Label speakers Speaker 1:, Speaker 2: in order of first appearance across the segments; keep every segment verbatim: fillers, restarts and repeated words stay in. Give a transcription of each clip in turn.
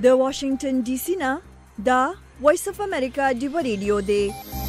Speaker 1: د واشنگټن ډي سي نه دا وایس اف امریکا دی ریډیو دی.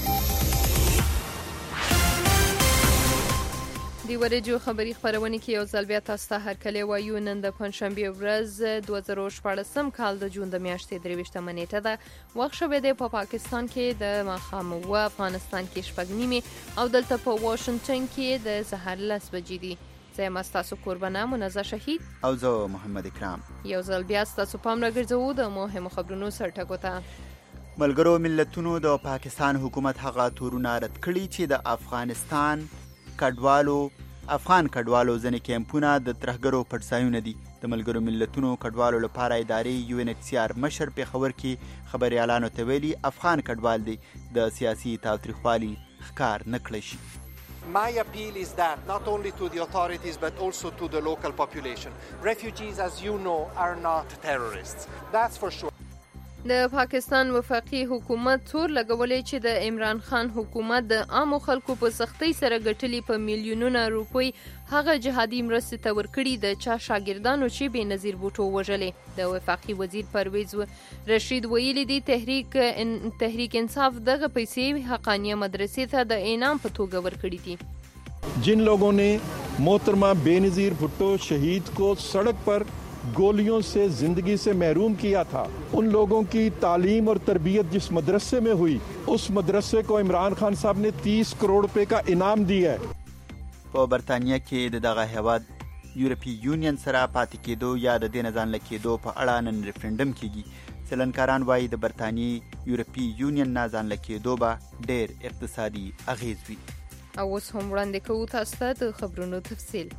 Speaker 2: دی ورجو خبری خبرونه کې یو ځل بیا تاسو ته هرکلی وایو. نن د پنځشنبه ورځ دوه زره شپاړسم کال د جون د میاشتې درویشتمه نیټه ده. وخت شوی دی په پاکستان کې د ماښام اوه، افغانستان کې شپږ نیمې او دلته په واشنگټن کې د سهار لس بجې دي. زه یم ستاسو قربانه منزه شهید
Speaker 3: او زه محمد اکرام.
Speaker 2: یو ځل بیا ستاسو پام راګرځوو د مهمو خبرونو سرټکو ته.
Speaker 3: ملګرو ملتونو د پاکستان حکومت هغه تورونه رد کړي چې د افغانستان کډوالو افغان کډوالو ځینې کیمپونه د ترهګرو پټ دي. د ملګرو ملتونو کډوالو لپاره ادارې یو ان ایچ سی آر مشر پېښور کې خبريالانو ته ویلي افغان کډوال دي د سیاسي تاوتریخوالي ښکار نه کړی شي.
Speaker 4: My appeal is that not only to the authorities but also to the local population. Refugees, as you know, are not terrorists. That's for sure.
Speaker 2: د پاکستان وفاقي حکومت تور لګولې چې د عمران خان حکومت د عامو خلکو په سختۍ سره ګټلې په میلیونونه روپۍ هغه جهادي مرستې ته ورکړي د چا شاګردانو چې بې نظیر بوټو وژلې. د وفاقي وزیر پرویز رشید ویلي دی تحریک ان تحریک انصاف دغه پیسې حقانیه مدرسې ته د انعام په توګه ورکړي دي.
Speaker 5: जिन लोगों ने मोहतरमा बेनज़ीर भुट्टो शहीद को सड़क पर गोलियों से जिंदगी से महरूम किया था, उन लोगों की तालीम और तरबियत जिस मदरसे में हुई उस मदरसे को इमरान खान साहब ने तीस करोड़ रुपए का इनाम दिया है.
Speaker 3: په برطانیه کې د دغه هیواد یورپی یونین سره پاتې کېدو یا د دې نه ځان لکېدو په اړه نن ریفرنډم کېږي. څلنکاران وایي د برطانیې یورپی یونین نه ځان لکېدو به ډېر اقتصادي اغیز وي.
Speaker 2: او اوس هم وړاندې کوو تاسو ته د خبرونو تفصیل.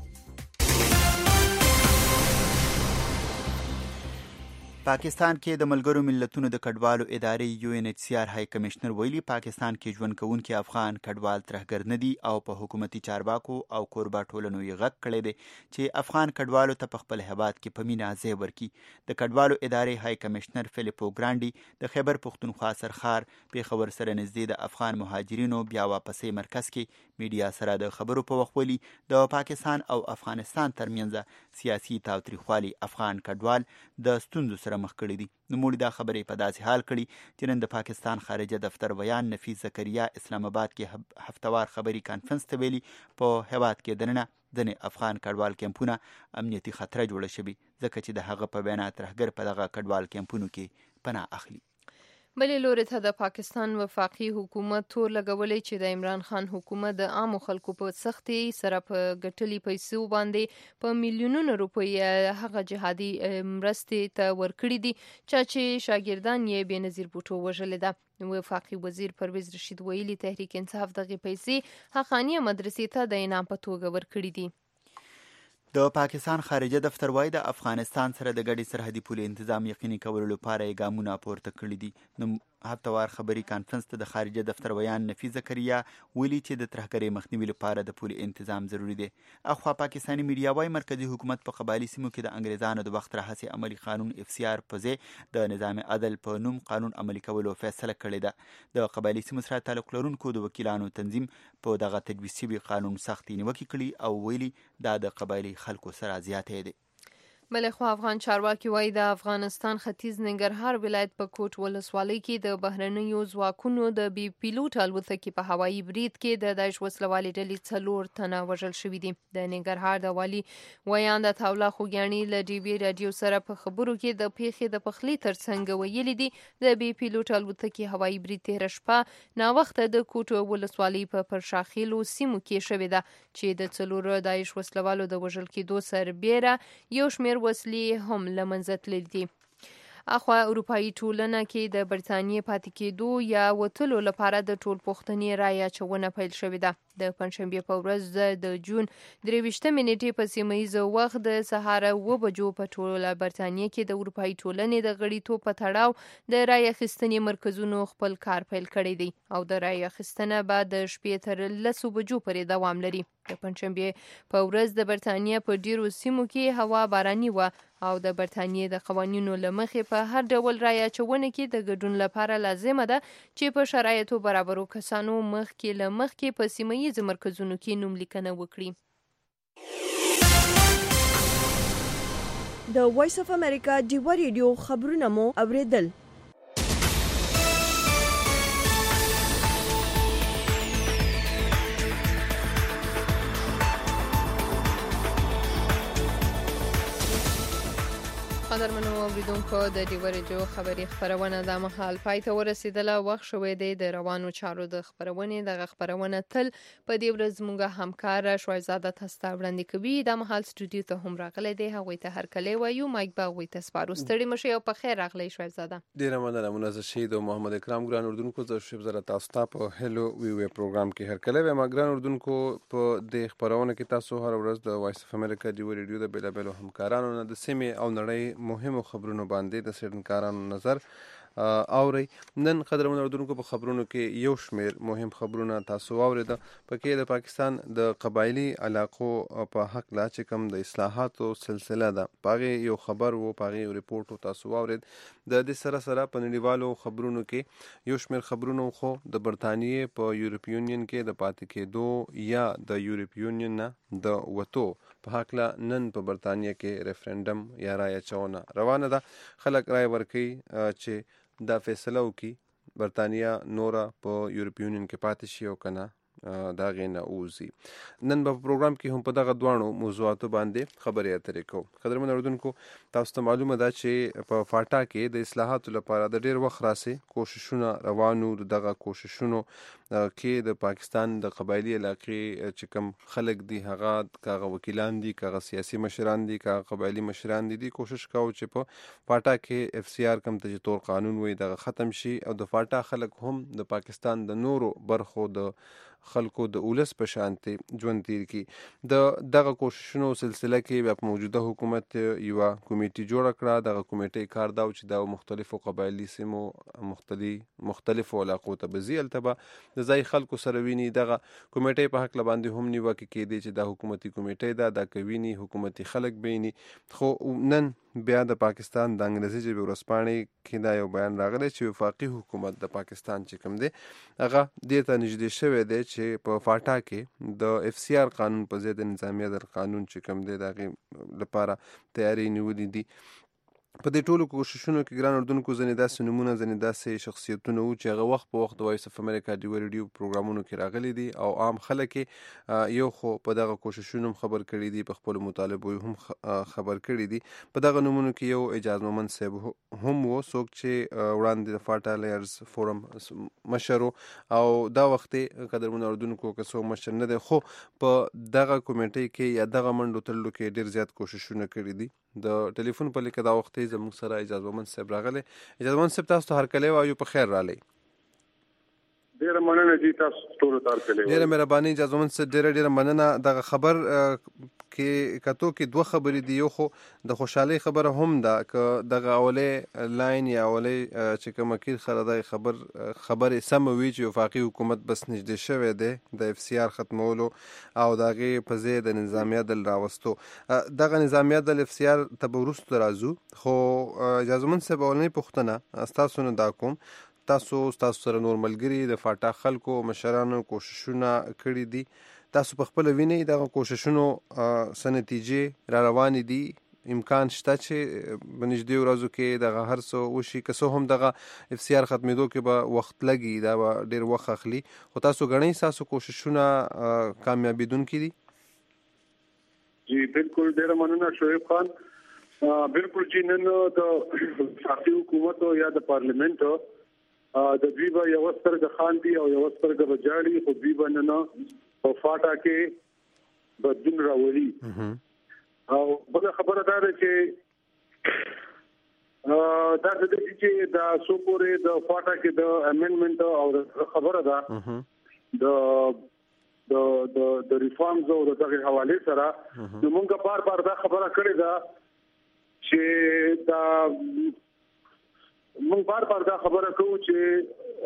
Speaker 3: پاکستان کې د ملګرو ملتونو د کډوالو ادارې یو ان ایچ سی آر های کمشنر ویلي پاکستان کې ژوند کوونکي افغان کډوال ترهګر نه دي او په حکومتي چارواکو او کوربه ټولنو یې غږ کړی دی چې افغان کډوالو ته په خپل هیواد کې په مینه ځای ورکړي. د کډوالو ادارې های کمشنر فلیپو ګرانډي د خیبر پښتونخوا سرخار پېښور سره نږدې د افغان مهاجرینو بیا واپسۍ مرکز کې میډیا سره د خبرو په وخت ویلي د پاکستان او افغانستان ترمنځ سیاسي تاوتریخوالي افغان کډوال د ستونزو سره مخ کړي دي. نوموړي دا خبرې په داسې حال کړي چې نن د پاکستان خارجه دفتر ویان نفیس زکریا اسلام آباد کې هفتوار خبري کانفرنس ته ویلي په هیواد کې دننه ځینې افغان کډوال کیمپونه امنیتي خطر جوړه شوي ځکه چې د هغه په وینا ترهګر په دغه کډوال کیمپونو کې پناه اخلي.
Speaker 2: بلې لوري ته د پاکستان وفاقي حکومت تور لګولې چې د عمران خان حکومت د عامو خلکو په سختي سره په ګټلي پیسو باندې په میلیونونو روپۍ هغه جهادي مرستې ته ورکړي دي چې شاګردان یې بې نظیر بوټو وژلې ده. وفاقي وزیر پرویز رشید ویلي تحریک انصاف دغه پیسې حقانیه مدرسې ته د انعام په توګه ورکړي دي.
Speaker 3: د پاکستان خارجه دفتر وايي د افغانستان سره د ګډي سرحدي پولې تنظیم یقیني کولو لپاره یې ګامونه پورته کړي دي. نو هفتوار خبري کانفرنس ته د خارجه دفتر ویان نفیس زکریا ویلي چې د ترهګرۍ مخنیوي لپاره د پولې تنظیم ضروری دی. اخوا پاکستاني میډیا وايي مرکزی حکومت په قبایلی سیمو کې د انګریزانو د وخت راهیسې عملی قانون اف سی آر په ځای د نظام عدل په نوم قانون عملي کولو فیصله کړې ده. د قبایلی سیمو سره تعلق لرونکو د وکیلانو تنظیم په دغه تجویز شوي قانون سختې نیوکې کړي او ویلي دا د قبایلی خلکو سره زیاتې دی.
Speaker 2: بلخوا افغان چارواکي وایي د افغانستان ختیځ ننګرهار ولایت په کوټ ولسوالۍ کې د بهرنیو ځواکونو د بي پیلوټ الوتکې په هوایي برید کې د داعش وسلوالې ډلې څلور تنه وژل شوي دي. د ننګرهار د والي ویان د تاوله خوږیاڼي له ډي بي راډیو سره په خبرو کې د پیښې د پخلي ترڅنګ ویلي دي د بي پیلوټ الوتکې هوایي برید تېره شپه ناوخته د کوټ ولسوالۍ په پرشاخیلو سیمو کې شوې ده چې د څلورو داعش وسلوالو د وژل کېدو سربیره یو شمېر وسلې هم له منځه تللي دي. اخوا اروپایي ټولنه کې د برتانیې پاتې کېدو یا وتلو لپاره د ټول پوښتنې رایې اچونه پیل شوې ده. د پنځشنبې په ورځ د جون درویشتمې نیټې په سیمه ییز وخت د سهار اوه بجو په ټوله برتانیې کې د اروپایي ټولنې د غړیتوب په تړاو د رایې اخیستنې مرکزونو خپل کار پیل کړی دی او د رایې اخیستنه به د شپې تر لسو بجو پورې دوام لري. د پنځشنبې په ورځ د برتانیې په ډیرو سیمو کې هوا باراني وه او د برتانیې د قوانینو له مخې په هر ډول رایې اچونه کې د ګډون لپاره لازمه ده چې په شرایطو برابرو کسانو مخکې له مخکې په سیمه ییز مرکزونو کې نوم لیکنه وکړي.
Speaker 1: د وایس اف امریکا ډیوا ریډیو خبرونه مو اوریدل.
Speaker 2: قدرمنو اوریدونکو د ډیوا ریډیو خبري خبرونه د مخال پای ته ورسیدله. وخت شوې دی د روانو چارو د خبرونې دغه خبرونه تل په دې ورځ زموږ همکار شوایزاده تاسو ته وړاندې کوي. د مخال سټوډیو ته هم راغلی دی، هغوی ته هرکلی وایو. مایک به هغوی ته سپارو. ستړي مشئ او په خیر راغلی شوایزاده.
Speaker 6: ډیره مننه منزه شهید او محمد اکرام. ګران اردوونکو زه شپ زره تاسو ته په هلو وی وی پروګرام کې هرکلی وایم. ګران اردوونکو په دې خبرونه کې تاسو هر ورځ د وایس اف امریکا ډیوا ریډیو د بیلابیلو همکارانو نه د سیمې او نړۍ مهمو خبرونو باندې د سیډنکارانو نظر اوري. نن قدرمن اردوونکو په خبرونو کې یو شمیر مهم خبرونه تاسو واورید. پکې د پاکستان د قبایلی علاقو په حق لا چې کوم د اصلاحاتو سلسله ده پاغه یو خبر وو، پاغه یو ریپورت تاسو واورید. د دې سره سره په نړیوالو خبرونو کې یو شمیر خبرونه خو د برتانیې په یورپ یونین کې د پاتې کېدو یا د یورپ یونین نه د وټو په حق لا نن په برتانیې کې ریفرندم یا رای اچونه روانه ده. خلک رای ورکوي چې دا فیصله وکي برتانیا نورا په یورپ یونین کې پاتې شي او کنه دا غینه اوزي. نن په پروګرام کې هم په دغه دوانو موضوعاتو باندې خبرې اترې کوو. قدرمن اردوونکو تاسو ته معلومه ده چې په فاټا کې د اصلاحاتو لپاره د ډیر وخت راسي کوششونه روانو. دغه کوششونو کې د پاکستان د قبایلی علاقې چې کوم خلک دي هغه کاغه وکیلان دي، کاغه سیاسي مشران دي، کاغه قبایلی مشران دي، دي کوشش کاوه چې په فاټا کې اف سی آر کم ته تور قانون وي دغه ختم شي او د فاټا خلک هم د پاکستان د نورو برخو د خلکو د اولس په شانتي ژوند تیر کی. د دغه کوششونو سلسله کې په موجوده حکومت یو کمیټي جوړ کړه. دغه کمیټي کار دا چې د مختلفو قبایلی سیمو مختلف مختلفو علاقو ته بزیل تبه د ځای خلکو سره ویني. دغه کمیټي په حق لباندې هم نیوکه کېدی چې د حکومتي کمیټي دا د کوینی حکومتي خلک بینی. خو نن بیا د پاکستان د انګریزي ژبې ورځپاڼې کې دا یو بیان راغلی چې وفاقي حکومت د پاکستان چې کوم دی هغه دې ته نږدې شوی دی چې په فاټا کې د اف سی آر قانون په ضد نظامیه در قانون چې کوم دی د هغې لپاره تیاری نیولې دي. په دې ټولو کوششونو کې ګران اردوونکو ځینې داسې نمونه ځینې داسې شخصیتونه وو چې هغه وخت په وخت د وایس اف امریکا ډیوا ریډیو پروګرامونو کې راغلي دي او عام خلک یو خو په دغه کوششونو خبر کړي دي، په خپل مطالبه هم خبر کړي دي. په دغه نمونه کې یو اجازه مومن صاحب هم وو څوک چې وړاندې د فاټا لیرز فورم مشر او دا وخت قدرمن اردوونکو که څو مشر نه دی خو په دغه کمیټې کې یا دغه منډو تللو کې ډیر زیات کوششونه کړي دي. د ټلیفون په لیکه دا وخت زموږ سره اجازه مومن صاحب راغلی. اجازه مومن صاحب تاسو ته هرکلی وایو، په خیر رالی.
Speaker 7: ډیره مننه جی تاسو ټول ته هرکلی.
Speaker 6: ډیره مهرباني اجازه مومن صاحب، ډیره ډیره مننه. دغه خبر کې کتو کې دوه خبرې دي. یو خو د خوشحالۍ خبره هم ده که دغه اولې لاین یا اولې چې کوم اکید سره د خبر خبرې سمه وي چې وفاقي حکومت بس نږدې شوی دی د اف سی آر ختمولو او د هغې په ځای د نظامیه دل راوستو. دغه نظامیه دل اف سی آر ته به وروسته راځو. خو اجازه مومن صاحب اولنۍ پوښتنه ستاسو نه دا کوم، تاسو ستاسو سره نور ملګري د فاټا خلکو مشرانو کوششونه کړي دي، تاسو په خپل ویني دغه کوششونو څه نتیجې را روانې دي؟ امکان شته چې په نږدې ورځو کې دغه هر څه وشي؟ که څه هم دغه اف سی آر ختمېدو کې به وخت لګي، دا به ډېر وخت اخلي، خو تاسو ګڼئ ستاسو کوششونه کامیابېدونکي دي؟
Speaker 7: جی بالکل، ډېره مننه شعیب خان. بالکل جی، نن د وفاقي حکومت یا د پارلیمنت د دوی به یوه سترګه خاندي او یوه سترګه به جاړي، خو دوی به نن په فاټا کې بدلون راولي. او بله خبره دا ده چې دا څه دی چې دا څو پورې د فاټا کې د امندمنت او خبره ده د د د ریفارمز او دغه حواله سره، نو موږ بار بار دا خبره کړې ده چې دا موږ بار بار دا خبره کوو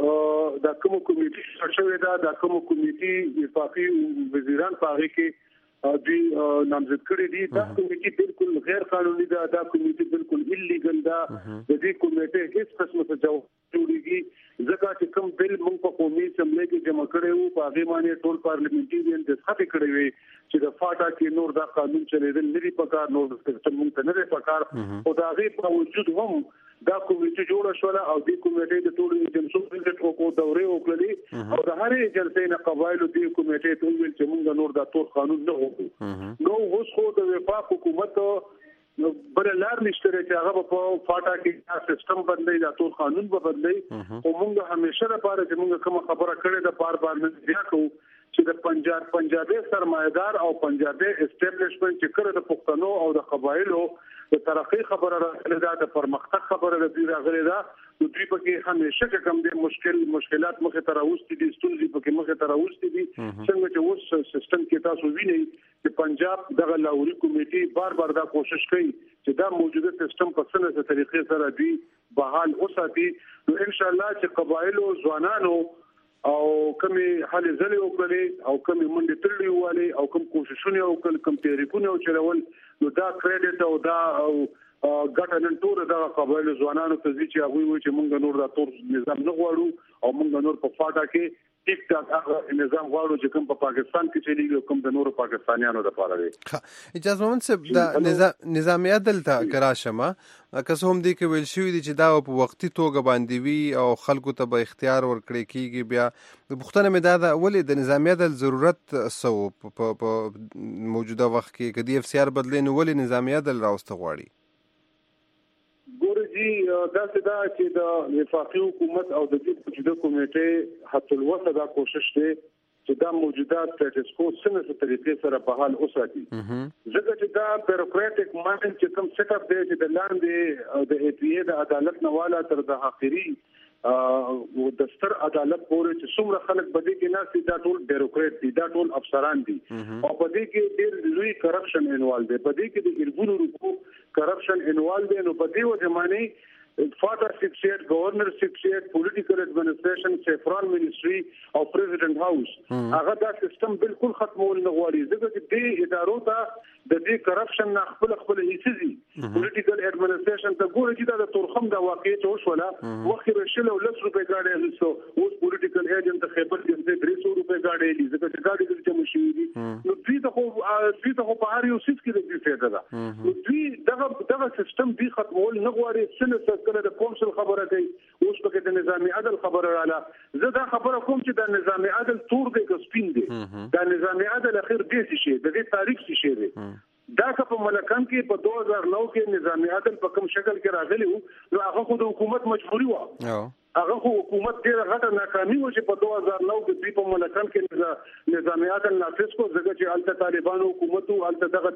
Speaker 7: چې دا کوم کمیټي شوې ده، دا کوم کمیټي وفاقي وزیران په هغه کې دوی نامزد کړي دي. دا کمیټه بالکل غیر قانوني ده، دا کمیټه بالکل ایلیګل ده. د دې کمیټه هیڅ قسمه څه جواب جوړیږي ځکه چې کوم بل موږ په قومي اسمبلی کې جمع کړی وو په هغه باندې ټول پارلیمنټریان د څه کړی وي چې د فاټا کې نور دا قانون چلیدل لري په کار نور سیستم موږ نه لري په کار او دا غي په وجود هم دا کمیټه جوړه شوه او دې کمیټې د ټولو ایجنسیو په کو دورې وکړلې او د هرې ایجنسۍ نه قبایلو دې کمیټې ته ویل چې موږ نور دا ټول قانون نه وکړو. نو اوس خو د وفاق حکومت نو بل لار نشته چې هغه په فاټا کې سیستم بدلې دا ټول قانون به بدلې او موږ همیشه لپاره چې موږ کوم خبره کړې ده بار بار نه بیا کوو چې د پنجاب پنجابي سرمایدار او پنجابي اسټابلیشمنت چې کړه د پښتنو او د قبایلو د ترقی خبره راغلي ده، د پرمختګ خبره راغلي ده، نو دوی پکې همیشه کوم دي مشکل مشکلات مخه تر اوسې دي ستونزې پکې مخه تر اوسې دي. څنګه چې اوس سیستم کې تاسو وینئ چې پنجاب دغه لاوري کمیټي بار بار دا کوشش کوي چې دا موجوده سیستم په څنګه طریقې سره دی بحال اوساتي. نو ان شاء الله چې قبایلو ځوانانو او کومي حل زلي وکړي او کومي منډي ترلي والي او کوم کوششونه او کوم تحریکونه چلول نو دا کریډټ او دا او ګټه نن ټول دا قبایلو ځوانانو ته چې هغه وي چې موږ نور دا تور نظام نه غواړو او موږ نور په فاټا کې ټیک ټاک هغه نظام غواړو چې کوم په پاکستان کې چلیږي کوم د نورو پاکستانیانو لپاره دی.
Speaker 6: اجازه مومن صاحب د نظام نظام عدل ته کراشمه که څه هم دي کې ویل شوی دي چې دا په وختي توګه باندې وي او خلکو ته به اختیار ورکړي کیږي. بیا د پښتنه مې دا ده ولې د نظام عدل ضرورت سو په موجوده وخت کې کدی اف سی آر بدلین ولې نظام عدل راوسته غواړي؟
Speaker 7: ګوره جی دا څه دا چې د وفاقي حکومت او د دې موجوده کمیټې حتی الوسه دا کوشش دی چې دا موجوده سټیټس کو څنګه طریقې سره په حال اوساتي. ځکه چې دا بیروکراټیک ماډل چې کوم سیټ اپ دی چې د لاندې د ای پی ای د عدالت نواله تر د حقيري او د ستر عدالت پورې چې څومره خلک بده کې نه دا ټول بیروکرات دي، دا ټول افسران دي او بده کې ډېر لوی کرپشن انوالو دی، بده کې د ګرګونو روپو کرپشن انوالو دی. نو بده و زمانه فاټر سیکسیټ گورنر سیکسیټ پولیټیکل ایڈمنسټریشن سیفران منیسټری او پریزیډنټ هاوس هغه دا سیستم بالکل ختمول نه غواړي ځکه چې دې ادارو ته د دې کرپشن نه خپل خپل هیڅ پولیټیکل ایڈمنسټریشن ته ګوري چې دا د تورخم دا واقعي ته وشوله وخت رشل او لس روپے گاډي هیڅو اوس پولیټیکل ایجنټ خیبر کې درې سوه روپے گاډي دي ځکه چې گاډي د چمو شي دي. نو دوی ته خو دوی ته خو په هر یو سیس کې د دې فائدہ ده. نو دوی دغه دغه سیستم دی ختمول نه غواړي څنګه کله د کونسل خبره کوي اوس پکې د نظام عدل خبره رااله. زه دا خبره کوم چې د نظام عدل تور دی که سپین دی، دا نظام عدل اخر دې شي د دې تاریخ شي دی. دا که په ملکان کې په دوه هزار نو کې نظام عدل په کوم شکل کې راغلی وو نو هغه خو د حکومت مجبوري و، هغه خو حکومت ډیره غټه ناکامي و چې په دوه هزار نو کې په ملکان کې نظام عدل نافذ کو ځکه چې الته طالبانو حکومت او الته دغه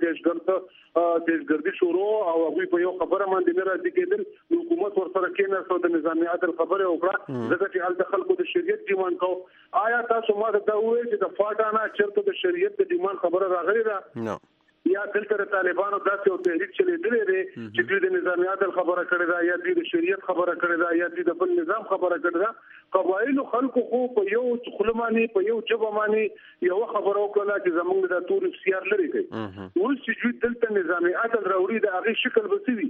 Speaker 7: دیشګرد دیشګردي شروع او هغه په یو خبره باندې نه راځي کېدل حکومت ورسره کېنه سو د نظام عدل خبره وکړه ځکه چې الته خلکو د شریعت دیوان کو. آیا تاسو ما دا وایي چې د فاټا نه چرته د شریعت د دیوان خبره راغلی ده یا دلته طالبانو داسې او تحریک چلیدلې دی چې دوی د نظام عدل خبره کړې ده یا دوی د شریعت خبره کړې ده یا دوی د بل نظام خبره کړې ده. قبایلو خلکو خو په یو خلمانی په یو جبمانی یو خبره وکړه چې زمونږ د تور سیار لري کوي. اوس چې دوی دلته نظام عدل راوړي د هغه شکل بسوي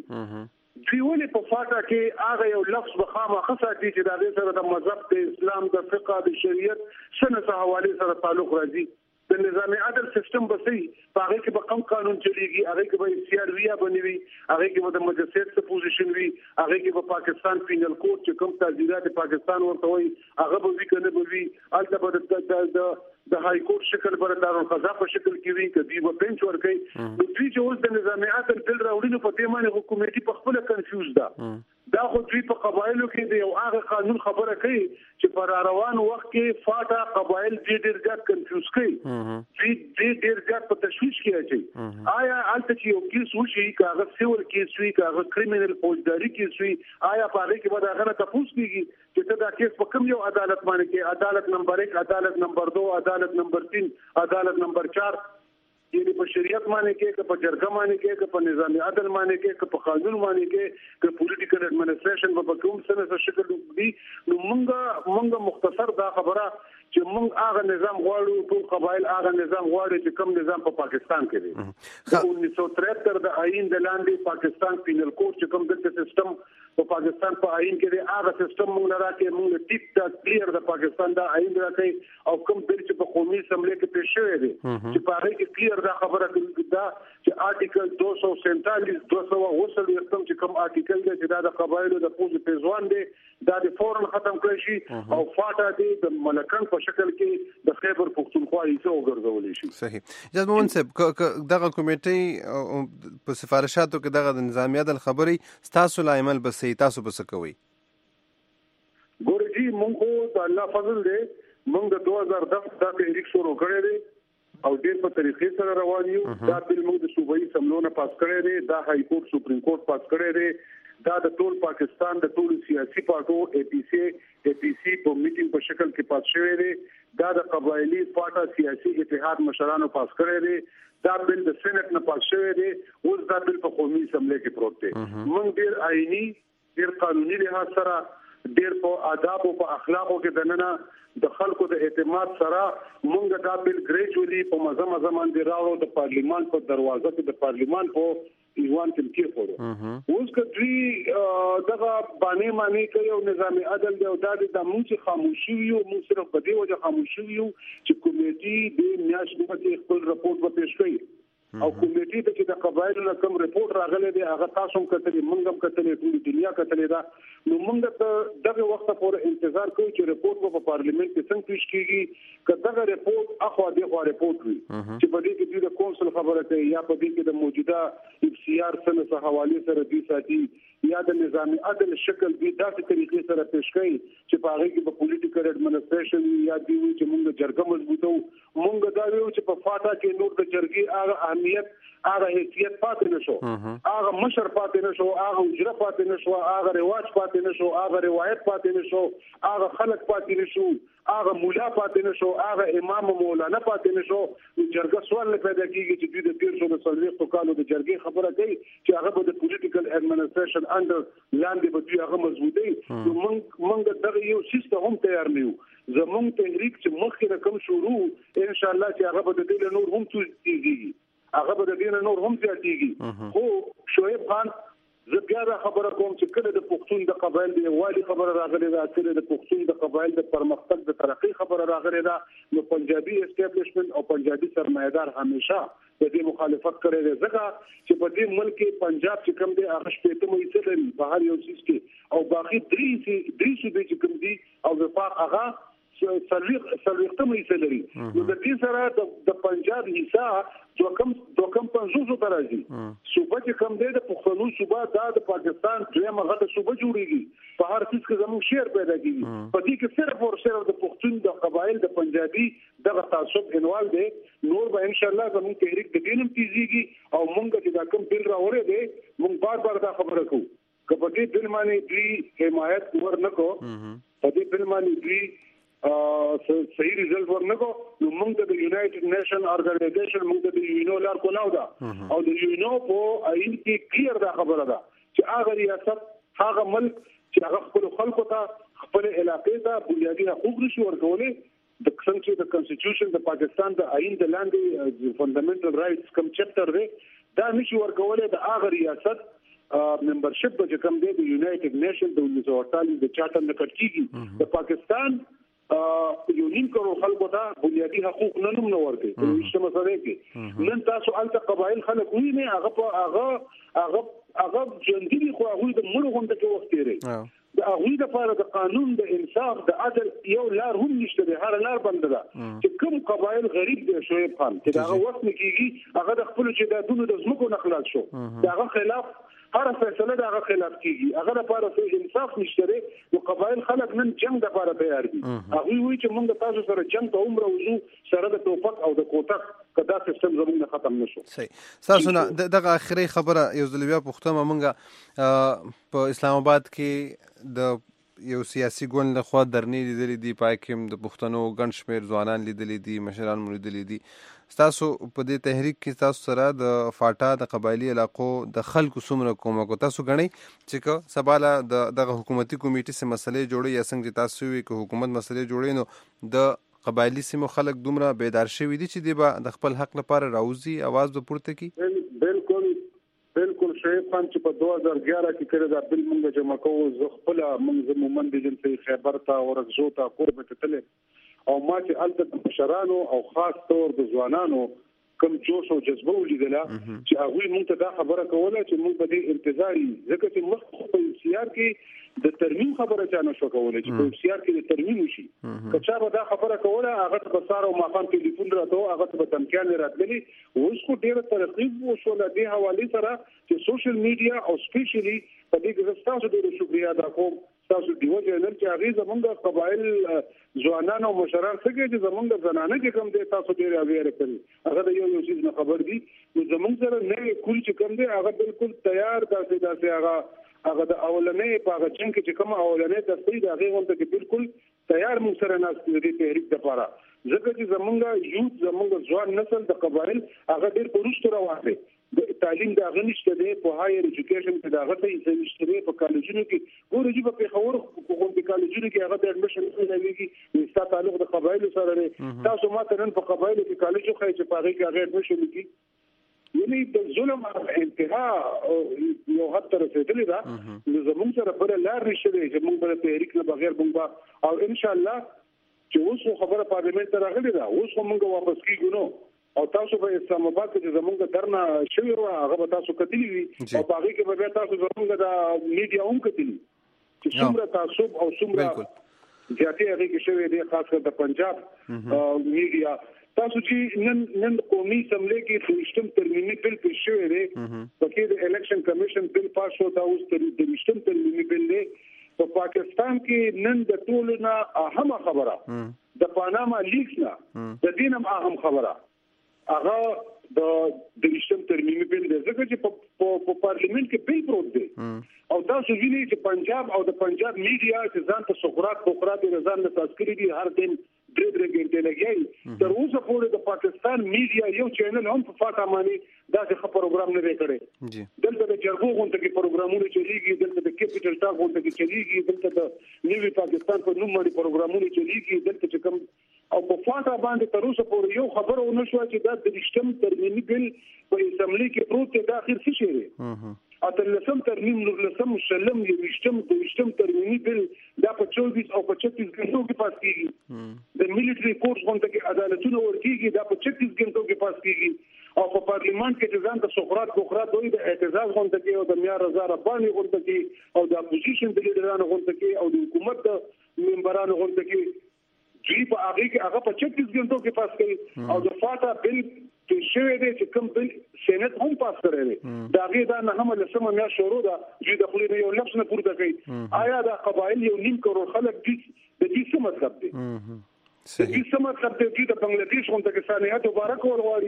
Speaker 7: دوی ولې په فاټا کې هغه یو لفظ بخامه خصاتي چې د دې سره د مذهب د اسلام د فقه د شریعت سره حواله سره تعلق راځي. د نظام عدل سیستم بسې هغه کې به کم قانون چلیږي، هغه کې به سی آر وی بنوي، هغه کې به د مجلس څخه پوزیشن وي، هغه کې به پاکستان پینل کوډ چې کوم تعزیرات پاکستان ورته وي هغه به وی کنه به وي البته به د د های کورټ شکل بر دارالقضا په شکل کې وی کدی به بنچ ورکي. نو دوی چې اوس د نظام عدل بل راوړي نو په دې معنی حکومتي په خپل کنفیوز ده. دا خو دوی په قبایلو کې دی او هغه قانون خبره کوي چې پر روان وخت کې فاټا قبایل دې ډېر ځات کنفیوز کوي، دوی دې ډېر ځات په تشویش کې اچي. آیا البته چې یو کیس وشي کاغذ سیول کیس وي کاغذ کریمینل فوجداري کیس وي آیا په هغه کې به دا غره تاسو کیږي چې دا کیس په کوم یو عدالت باندې کې عدالت نمبر یک عدالت نمبر دو عدالت نمبر تین عدالت نمبر چار یعنی په شریعت باندې کې که په جرګه باندې کې که په نظام عدل باندې کې که په قانون باندې کې که پولیټیکل ایڈمنسټریشن په کوم څه څه شکل دی. نو مونږه مونږه مختصر دا خبره چې موږ هغه نظام غواړو ټول قبایل هغه نظام غواړي چې کوم نظام په پاکستان کې دی د انیس سو ترهتر د آئین د لاندې پاکستان پینل کوډ چې کوم د سیستم په پاکستان په آئین کې دی هغه سیستم موږ راکې موږ ټیک دا کلیر د پاکستان د آئین راکې او کوم بل چې په قومي اسمبلی کې پیښ شوی دی چې په هغه کې کلیر دا خبره کوي دا چې آرټیکل دو سو سینتالیس دو سو اوسل یختم چې کوم آرټیکل دی چې دا د قبایلو د پوز پیزوان دی دا د فورن ختم کړی شي او فاټا دی د ملکن په شکل کې د خیبر پختونخوا یې وګرځول شي.
Speaker 6: صحیح. جز مومن صاحب دغه کمیټې په سفارشاتو کې دغه د نظامی عدل خبرې ستاسو لا عمل بس تاسو بس کوي
Speaker 7: ګورې جی مونږ ته الله فضل دی مونږ د دوه هزار دس دا تحریک شروع کړی دی او ډېر په طریقې سره روان یو دا بل موږ د صوبایي سملونه پاس کړی دی دا های کورټ سپریم کورټ پاس کړی دی دا د ټول پاکستان د ټول سیاسي پارټو اے پی سی اے پی سی په میټینګ په شکل کې پاس شوی دی دا د قبایلی فاټا سیاسي اتحاد مشرانو پاس کړی دی دا بل د سېنات نه پاس شوی دی اوس دا بل په قومي اسمبلی کې پروت دی موږ ډېر آئینی ډېر قانوني لحاظ سره ډېر په آداب او په اخلاقو کې دننه د خلکو د اعتماد سره مونږ دا بل ګریجولي په مزه مزه باندې راوړو د پارلیمان په دروازه کې د پارلیمان په ایوان کې کې خورو اوس کډري دغه باندې معنی کوي او نظام عدل دی او دا د موږ خاموشي یو موږ صرف په دې وجه خاموشي یو چې کمیټي د میاشتې په خپل رپورت په پیښ کړي او کمیټې ته چې د قبایلو نه کوم رپورت راغلی دی هغه تاسو هم کتلې موږ هم کتلې ټول دنیا کتلې ده نو موږ ته دغه وخت پورې انتظار کوو چې رپورت په پارلیمنت کې څنګه پیښ کیږي که دغه رپورت اخوا دغه رپورت وي چې په دې کې د کونسل خبره کوي یا په دې کې د موجوده اف سی آر سره سره حواله سره دي ساتي یا د نظام عدل شکل دي داسې طریقې سره پیښ کوي چې په هغه کې په پولیټیکل ایڈمنسټریشن یا دی چې موږ جرګه مضبوطو موږ دا ویو چې په فاټا کې نور د جرګې هغه اهمیت هغه حیثیت پاتې نشو هغه مشر پاتې نشو هغه اجرا پاتې نشو هغه رواج پاتې نشو هغه روایت پاتې نشو هغه خلق پاتې نشو هغه مولا پاتې نشو هغه امام مولانا پاتې نشو جرګه سوال نه پیدا کیږي چې دوی د تیر شو د سلويختو کالو د جرګې خبره کوي چې هغه به د پولیټیکل ایڈمنسټریشن انډر لاندې به دوی هغه مضبوطي نو موږ موږ دغه یو سیستم هم تیار نه یو زموږ تحریک چې مخکې رقم شروع ان شاء الله چې هغه به د دې نور هم تیزيږي هغه به د دې نور هم زیاتېږي خو شعیب خان زه بیا دا خبره کوم چې کله د پښتون د قبایل د یووالي خبره راغلې ده کله د پښتون د قبایل د پرمختګ د ترقۍ خبره راغلې ده نو پنجابي اسټابلیشمنت او پنجابي سرمایدار همیشه د دې مخالفت کړی دی ځکه چې په دې ملک کې پنجاب چې کوم دی هغه شپېته مې څه لري په هر یو څیز کې او باقي درې سي درې سي چې کوم دی او وفاق هغه سلويخ سلويخته مې څه لري نو د دې سره د پنجاب حصہ دوکم دوکم پنځوسو ته راځي صوبه چې کوم دی د پښتنو صوبه دا د پاکستان دویمه غټه صوبه جوړیږي په هر څه کې زموږ شعر پیدا کیږي په دې کې صرف او صرف د پښتون د قبایل د پنجابي دغه تعصب انوال دی نور به ان شاء الله زموږ تحریک د دینم تیزیږي او مونږ چې دا کوم بل راوړی دی مونږ بار بار دا خبره کوو که په دې بل باندې دوی حمایت ورنکو په دې بل باندې دوی صحیح رزلټ ورنکو نو موږ د یونایټډ نیشن ارګنایزیشن موږ د یونو لار کولاو دا او د یونو په آئین کې کلیر دا خبره ده چې هغه ریاست هغه ملک چې هغه خپل خلکو ته خپل علاقې ته بنیادی حقوق نشي ورکولای د څنګه د کنسټیټیوشن د پاکستان د آئین د لاندې فندامنټل رائټس کوم چپټر دی دا نشي ورکولای د هغه ریاست ممبرشپ چې کوم دی د یونایټډ نیشن د انیس سو اړتالیس د چارټر نه کټ کیږي د پاکستان یو نیم کروڑ خلکو ته بنیادی حقوق نه نوم نه ورکړي په هیڅ مسله کې نن تاسو الته قبایل خلک وی نه هغه په هغه هغه هغه ژوندۍ خو هغه د مړو غونډه کې وخت لري د هغه د لپاره د قانون د انصاف د عدل یو لار هم نشته د هر لار بند ده چې کوم قبایل غریب دي شوی خان چې هغه وخت نه کیږي هغه د خپل جدادونو د زمکو نه خلاص شو دغه خلاف هر فیصله دغه خلاف کیږي هغه لپاره انصاف نشته نو قبایل خلک نن جنگ د لپاره تیار دي هغه وی چې موږ تاسو سره جنگ ته عمر وزو سره د توپک او د کوټک کدا سیستم زموږ ختم نشو
Speaker 6: صحیح تاسو نه دغه اخري خبره یو ځل بیا پښتو مونږه په اسلام آباد کې د یو سیاسي ګوند له خوا درنې لیدلې دي پای کې د پښتنو ګڼ شمېر ځوانان لیدلې دي مشران مو لیدلې دي تاسو په دې تحریک کې تاسو سره د فاټا د قبایلی علاقو د خلکو څومره کومک تاسو غنئ چې که سباله د دغه حکومتي کمیټې سره مسلې جوړي یا څنګه تاسو وی که حکومت مسلې جوړي نو د قبایلی سیمو خلک دومره بیدار شوي دي چې دی به د خپل حق لپاره راوځي اواز به پورته کړي؟
Speaker 7: بالکل بالکل شعیب خان چې په دوه هزار اګیاره کې کړی دا بل موږ جمع کوو زه خپله موږ زمومن د جنسي خیبر ته ورغزو ته قرب ته تللی او ما چې هلته د مشرانو او خاص طور د ځوانانو کوم جوش او جذبه ولیدله چې هغوی موږ ته دا خبره کوله چې موږ په دې انتظار یو ځکه چې مخکې په انسیار کې د ترمیم خبره چا نه شو کولی چې په انسیار کې د ترمیم وشي که چا به دا خبره کوله هغه ته به سهار او ماښام ټلیفون راته و هغه ته به دمکیانې راتللي اوس خو ډېره ترقي وشوله دې حوالې سره چې سوشل میډیا او سپیشلي په دې کې زه ستاسو ډېره شکریه ادا کوم تاسو دیو چینل چې هغه زمونږ قبایل ځوانان او مشران څنګه چې زمونږ زنانه کې کم دي تاسو ډېر اویر کړی هغه د یو یو چیز نه خبر دي نو زمونږ سره نه کول چې کم دي هغه بالکل تیار داسې داسې هغه هغه د اولنې په هغه چن کې چې کوم اولنې تصویر هغه ولته کې بالکل تیار موږ سره ناس دي تحریک لپاره ځکه چې زمونږ یوت زمونږ ځوان نسل د قبایل هغه ډېر پرشتو روان دي د تعلیم دا غنښت دی په هایر ایجوکیشن کې دا غته یې نشته دی په کالجونو کې ګورې چې په خبر کوم په کالجونو کې هغه د اډمیشن نه لګي نو تعلق د قبایل سره لري تاسو ماته نن په قبایل کې کالج خو چې په هغه کې هغه اډمیشن لګي یعنی د ظلم انتها یو حد تر رسیدلی دا نو زموږ سره بل لار نشته دی چې موږ به تحریک نه بغیر موږ او ان شاء الله چې اوس خبره پارلیمنت ته راغلی دا اوس موږ واپس کیږو نو او تاسو په اسلام آباد کې زمونږ درنه شوی و هغه به تاسو کتلی وي او باقي کې به تاسو زمونږ د میډیا هم کتلی چې څومره تعصب او څومره زیاتې هغه کې شوی دی خاص کر د پنجاب میډیا تاسو چې نن نن قومي اسمبلی کې فرشتم ترمیمي بل پیش شوی دی پکې د الیکشن کمیشن بل پاس شو دا اوس د فرشتم ترمیمي بل دی په پاکستان کې نن د ټولو نه اهمه خبره د پاناما لیکس نه د دینم اهم خبره هغه د د رښتم ترمیمي بل دی ځکه چې په پارلیمنت کې بل پروت دی او تاسو وینئ چې پنجاب او د پنجاب میډیا چې ځان ته سقراط فقرات رضان نه تاسو کړی دي هر دین درې درې غنټې لګي تر اوسه پورې د پاکستان میډیا یو چینل هم په فاټا باندې دا څه پروګرام نه کړی دلته د جرګو غونډه کې پروګرامونه چلیږي دلته د کیپټل ټاک غونډه کې چلیږي دلته د نیوی پاکستان په نوم باندې پروګرامونه چلیږي دلته چې کوم او په فاټا باندې تر اوسه پورې یو خبره ونه شو چې دا د رښتم ترمینی بل په اسمبلی کې پروت دی دا اخر څه شی دی اته لسم ترمیم نو لسم مسلم یو رښتم د رښتم ترمینی بل دا په چوبیس او په چھتیس غنټو کې پاس کیږي د ملټری کورس غونډه کې عدالتونه ورکیږي دا په چھتیس غنټو کې پاس کیږي او په پارلیمان کې چې ځان ته سقراط فقرات دوی د اعتراض غونډه کې او د معیار رضا رباني غونډه کې او د اپوزیشن د لیډرانو غونډه کې او د حکومت د ممبرانو غونډه کې دوی په هغه کې هغه په چھتیس غنټو کې پاس کړي او د فاټا بل چې شوی دی چې کوم بل سېنات هم پاس کړی دی دا غي دا نه هم لسمه میا شروع ده چې د خپل یو لفظ نه پورته کوي آیا دا قبایل یو نیم کروڑ خلک دي د دې څه مطلب دی صحیح دې څه مطلب دی چې د بنگلاديش غونډه کې ثانیات مبارک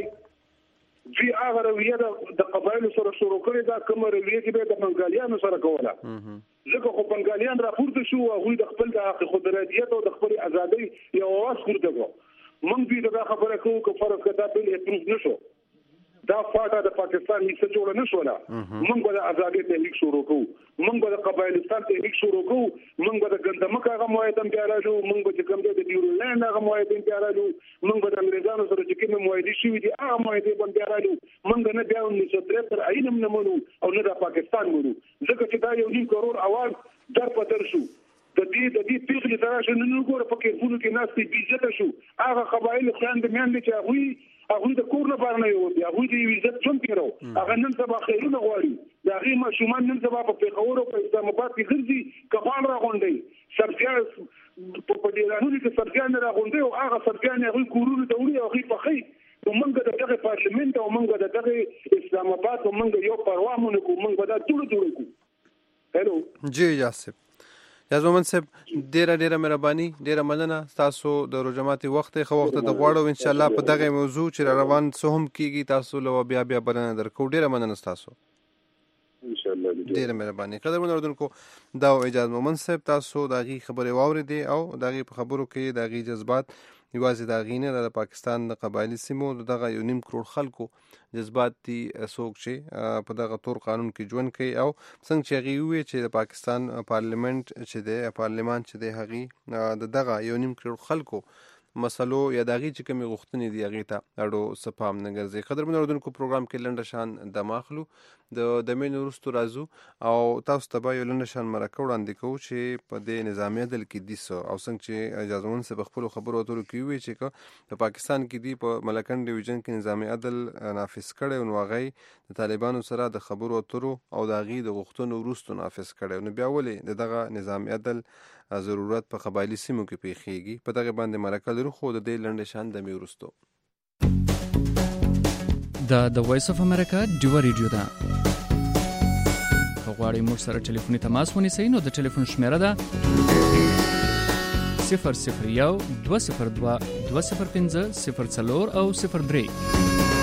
Speaker 7: ورغوري چې هغه رویه د قبایل سره شروع کړی دا کوم رویه چې د بنگالیانو سره کوله ځکه خو بنگالیان راپورته شو هغه د خپل د حق خودرادیت او د خپل ازادۍ یو واس ورته وو مونږ دې دا خبره کوو چې فرض کړه بل اپروف نشو دا فاټا د پاکستان هیڅ جوړ نه شو لا مونږ به ازادي تحریک شروع کوو مونږ به قبایلستان تحریک شروع کوو مونږ به ګندمک هغه موایدم بیا راځو مونږ به کوم د ډیورلند هغه موایدم بیا راځو مونږ به د انګریزانو سره چې کوم موایدې شوې دي هغه موایدې باندې بیا راځو مونږ نه بیا انیس سو تریهتر عینم نه منو او نه د پاکستان منو ځکه چې دا یو نیم کروڑ اواز در پدر شو د دې د دې پیغلې تراشه نه وګوره پکې فونو کې ناستې بیزته شو هغه قبایل خاند میان چې هغه هغه د کور نه بار نه یو دی هغه د عزت څون پیرو هغه نن سبا خیرونه غواړي دا غي ماشومان نن سبا په پیښور او په اسلام آباد کې ګرځي کفان را غونډي سرجاز په دې رانو کې سرجان را غونډي او هغه سرجان هغه کورونه ته وړي هغه په خي نو موږ د دغه پارلیمنت او موږ د دغه اسلام آباد او موږ یو پروا مونږ کوو موږ دا ټول ټول کوو هلو
Speaker 6: جی یاسب یاز محمد صاحب ډیره ډیره مهرباني ډیره مننه تاسو د روزماتي وخت خو وخت د غواړو ان شاء الله په دغه موضوع چې روان سهم کیږي تاسو لو بیا بیا بلنه درکو ډیره مننه تاسو
Speaker 7: ان شاء الله
Speaker 6: ډیره مهرباني قدرمن اردوونکو دا اجازه محمد صاحب تاسو دغه خبره واوریدي او دغه په خبرو کې دغه جذبات یوازې د غینه د پاکستان د قبایلی سیمو دغه یو نیم کروڑ خلکو جذبات دي سوق چې په دغه تور قانون کې ژوند کوي او څنګه چې هغه وی چې د پاکستان پارلیمنت چې د پارلیمان چې د هغه د دغه یو نیم کروڑ خلکو مسلو یا د هغې چې کومې غوښتنې دي هغې ته اړو څه پام نه ګرځي. قدرمنو اورېدونکو پروګرام کې لنډه شان دم اخلو، د دمې نه وروستو راځو او تاسو ته به یو لنډه شان مرکه وړاندې کوو چې په دې نظامي عدل کې دي څه او څنګه چې اجازمند صاحب خپلو خبرو اترو کې وویل چې که په پاکستان کې دي په ملکن ډیویژن کې نظامي عدل نافذ کړی نو هغې د طالبانو سره د خبرو اترو او د هغې د غوښتنو وروستو نافذ کړی، نو بیا ولې د دغه نظامي عدل ضرورت په قبایلي سیمو کې پیښیږي؟ په دغه باندې مرکه لرو، خو د دې لنډه شان دمې وروستو.
Speaker 8: دا د وایس اف امریکا ډیو ریډیو ده. که غواړئ موږ سره ټلیفوني تماس ونیسئ نو د ټلیفون شمیره ده صفر صفر یو دوه صفر دوه دوه صفر پنځه صفر څلور او صفر درې.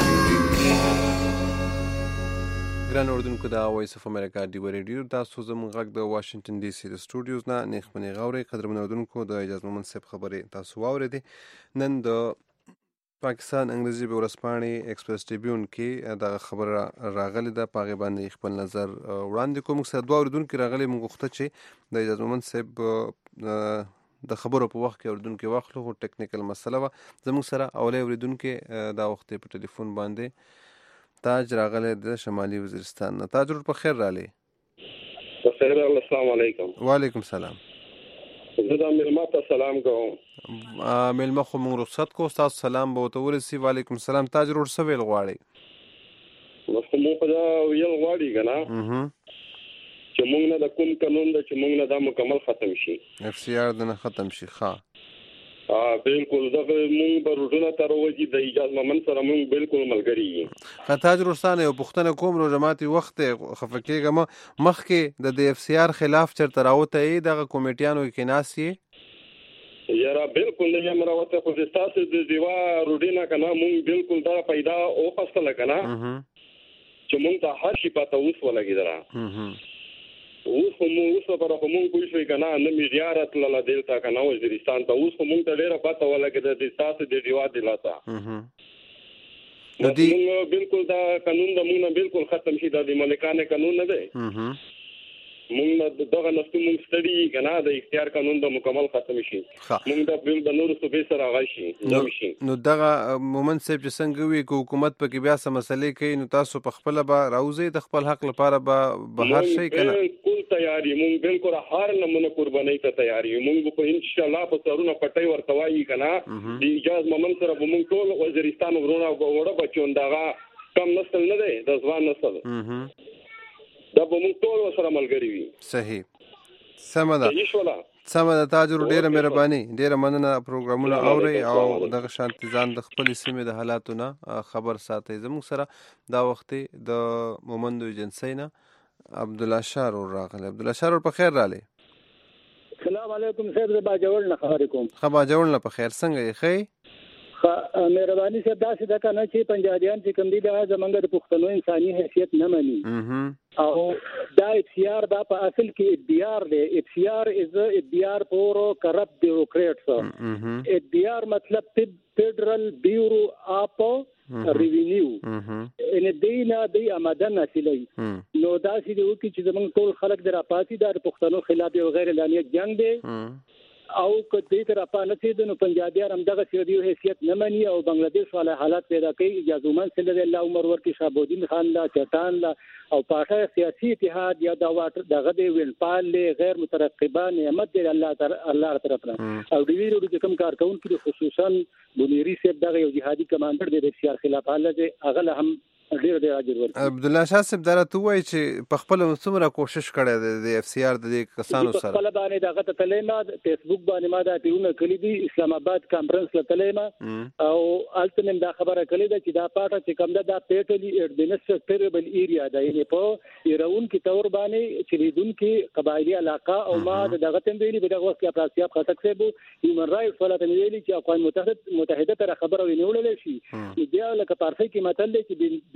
Speaker 6: ګران اورېدونکو د وایس اف امریکا ډیو ریډیو، تاسو زموږ غږ د واشنګټن ډي سي د سټوډیوز نه نیغ په نیغ اورئ. قدرمنو اورېدونکو د اجاز مومند صاحب خبرې تاسو واورېدې. نن د پاکستان انګریزي ورځپاڼې ایکسپریس ټریبیون کې دغه خبره راغلې ده، په هغې باندې خپل نظر وړاندې کوو. موږ سره دوه اورېدونکي راغلي، موږ غوښته چې د اجاز مومند صاحب د خبرو په وخت کې اورېدونکي واخلو، خو ټیکنیکل مسله وه. زموږ سره اولی اورېدونکي دا وخت په ټلیفون باندې تاج راغلی د شمالي وزیرستان نه. تاج ورور په خیر راغلی.
Speaker 9: بخیر راغلی. السلام علیکم.
Speaker 6: وعلیکم سلام.
Speaker 9: زه دا مېلمه ته سلام کوم.
Speaker 6: مېلمه خو موږ رخصت کوو، ستاسو سلام به ورته ورسي. وعلیکم سلام. تاج ورور څه ویل غواړئ؟
Speaker 9: بس خو موږ خو دا ویل غواړي که نه چې موږ نه د کوم قانون ده چې موږ نه دا مکمل ختم شي،
Speaker 6: اف سی آر د نه ختم شي. ښه
Speaker 9: بالکل. دغه موږ به روډونه ته راوځي، د اجاز مومند سره موږ بالکل ملګري یو.
Speaker 6: ښه تاج ورور ستانه یو پوښتنه کوم، روژه ماتي وخت دی خفه کېږه مه، مخکې د د اف سی آر خلاف چېرته راوتی یې دغه کمیټیانو کې ناست یې؟
Speaker 9: یاره بالکل نه یم راوتی، خو چې ستاسو د دیوا روډۍ نه که نه موږ بالکل دغه پیدا وخوستله که نه چې موږ ته هر شي پته اوس ولګېدله. اوس خو مو اوس لپاره خو مونږ پوه شوي که نه نه میډیا راتلله دلته که نه وزیرستان ته، اوس خو مونږ ته ډېره پته ولګېده د ستاسو د ډیوا د لاسه. مونږ بالکل دا قانون د مونږ نه بالکل ختم شي، دا د ملکانې قانون نه دی. مونږ نه دغه نستو مونږ ستړي که نه د اختیار قانون د مکمل ختم شي، مونږ د بل د نورو صوبې سره هغه شي نوي شي.
Speaker 6: نو دغه مومند صاحب چې څنګه وي که حکومت پکې بیا څه مسلې کوي نو تاسو په خپله به راوځئ د خپل حق لپاره به بهر شئ که نه؟
Speaker 9: بالکل تیار یو، مونږ بالکل هر نمونه قربانۍ ته تیار یو. مونږ به انشاءالله په سرونه پټۍ ورته وایي که نه د اجاز مومند سره به مونږ ټول وزیرستان ورونه وړه بچون دغه کم نسل نه دی د ځوان نسل دا به مونږ ټول ورسره ملګري وي.
Speaker 6: صحیح، سمه ده. سمه ده تاج ورور، ډېره مهرباني، ډېره مننه. پروګرامونه اورئ او دغه شانتې ځان د خپلې سیمې د حالاتو نه خبر ساتئ. زموږ سره دا وختې د مومندو ایجنسۍ نه عبدالله شاه ورور راغلی. عبدالله شاه ورور په خیر راغلی.
Speaker 10: سلام علیکم صاحب، زه باجوړ نه خبرې کوم.
Speaker 6: ښه باجوړ نه په خیر، څنګه یې ښه؟
Speaker 10: مهرباني صاحب داسې ده که نه چې پنجابیان چې کوم دي دا زمونږ د پښتنو انساني حیثیت نه مني او دا اف سی آر دا په اصل کې ادبیار دی. اف سی آر از ادبیار فور کرپٹ بیوروکریټس. ادبیار مطلب فیډرل بیورو آف ریوینیو، ان دی نه دی آمدن حاصلوي. نو داسې دی وکړي چې زمونږ ټول خلک د راپاسي دا د پښتنو خلاف یو غیر اعلانیه جنګ دی او که دې ته راپانسېده نو پنجابیان همدغه سیدیو حیثیت نه مني او بنګلادیش والا حالات پیدا کوي. اجازمند صلی الله عمر ورکي، شهابالدین خان لا، چټان لا او پاټه سیاسي اتحاد یا دا دغه دی وینپال غیر مترقبان نعمت دی الله تعالی الله طرف نه. او ډیوی روډ چې کوم کارکونکي خصوصا بنيري صاحب دغه یو جهادي کمانډر دی د سیار خلاف حاله دی، هغه هم ډیر ډیر اجر ورکړي.
Speaker 6: عبدالله شاه صاحب دا راته ووایي چې په خپله څومره کوشش کړی دی د اف سی آر د دې کسانو سره؟
Speaker 10: په خپله باندې دغه ته تللی ما فیسبوک باندې ما دا ټیونه کړي دي، اسلام آباد کانفرنس له تللی ما او هلته مې دا خبره کړې ده چې دا پاټه چې کوم ده دا پیټلي ایډمنسټریټیبل ایریا ده، یعنې په ایرونکي طور باندې چلیدونکي قبایلي علاقه. او ما دغه ته ویلي په دغه وخت کې افراسیاب خټک صاحب هیومن رایټس والا ته ویلي چې اقوام متحده متحده ته خبره ونیولی شي. بیا لکه پارسۍ کې متل دی چې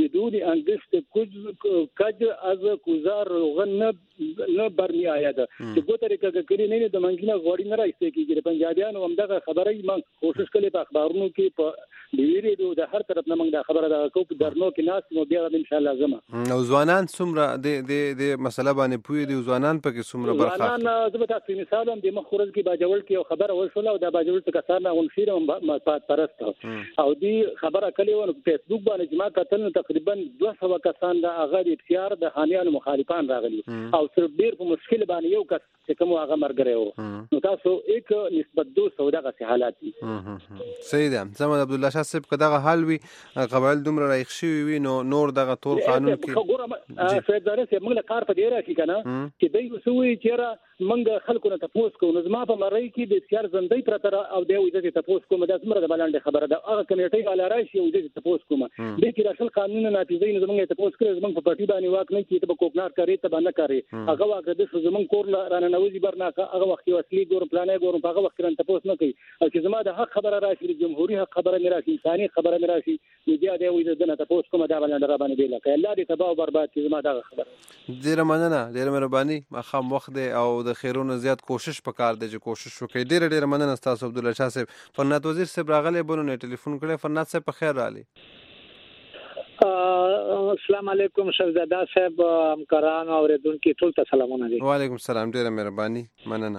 Speaker 10: بدون انگشت کج از کوزار روغن نه نه برمی آید چې په طریقه کې کړي نه د منګینه غوړی نه راځي کېږي پنجابیانو هم دغه خبرې ما کوشش کړې په اخبارونو کې په ډیری د هر طرف نه موږ دا خبره دا کو په درنو کې ناس نو بیا ان شاء الله زما
Speaker 6: نو ځوانان څومره د د د مسله باندې پوي دي ځوانان پکې څومره برخه
Speaker 10: ځوانان زه به تاسو مثال هم د مخورز کې باجوړ کې خبره وشوله او دا باجوړ څخه کسانه ونشيره هم پرست او دی خبره کلی و په فیسبوک باندې جما کتل تقریبا دوه سوه کسان د هغه د اختیار د حامیانو مخالفان راغلي او صرف ډیر په مشکل باندې یو کس چې کوم هغه مرګره و نو تاسو یک نسبت دو سودا غسي حالات دي
Speaker 6: صحیح ده زموږ عبد الله شاه صاحب کداغه حال وی قبایل دومره رايخ شي وي نو نور دغه تور قانون کې
Speaker 10: ګوره فدرالي سه موږ کار په دی راکی کنه چې دوی وسوي چې منګه خلکو نه تاسو کو نو زما په مړی کې د سیار زندۍ تر تر او دی وځي تاسو کوم د اسمره د بلاندې خبره ده هغه کمیټې والا راشي او دې تاسو کوم د کې راشل قانون نافذي نه زمونږ تاسو کړو زمونږ په پټي باندې واک نه کیته په کوکنار کوي ته باندې کوي هغه واک د زمونږ کور رانه نوځي برناکه هغه وخت یو اصلي ګور پلانې ګور په هغه وخت رانه تاسو نه کوي او چې زما د حق خبره راشي د جمهوریت حق خبره نه راشي انساني خبره نه راشي دې دی وځي د نه تاسو کوم دا باندې را باندې دی لکه الله دې تباہ او برباد کړي زما دا خبره
Speaker 6: ډیره مننه ډیره مهرباني ما خام وخت او د خیرونو زیات کوشش پکار دی چې کوشش وکړي ډیره ډیره مننه تاسو عبد الله شاه صاحب فرنات وزیر صاحب راغلی بونه ټلیفون کړی فرنات صاحب په خیر رالی
Speaker 11: السلام علیکم شهزاده صاحب همکاران او اوریدونکو ټول ته سلامونه دي
Speaker 6: وعلیکم السلام ډیره مهرباني مننه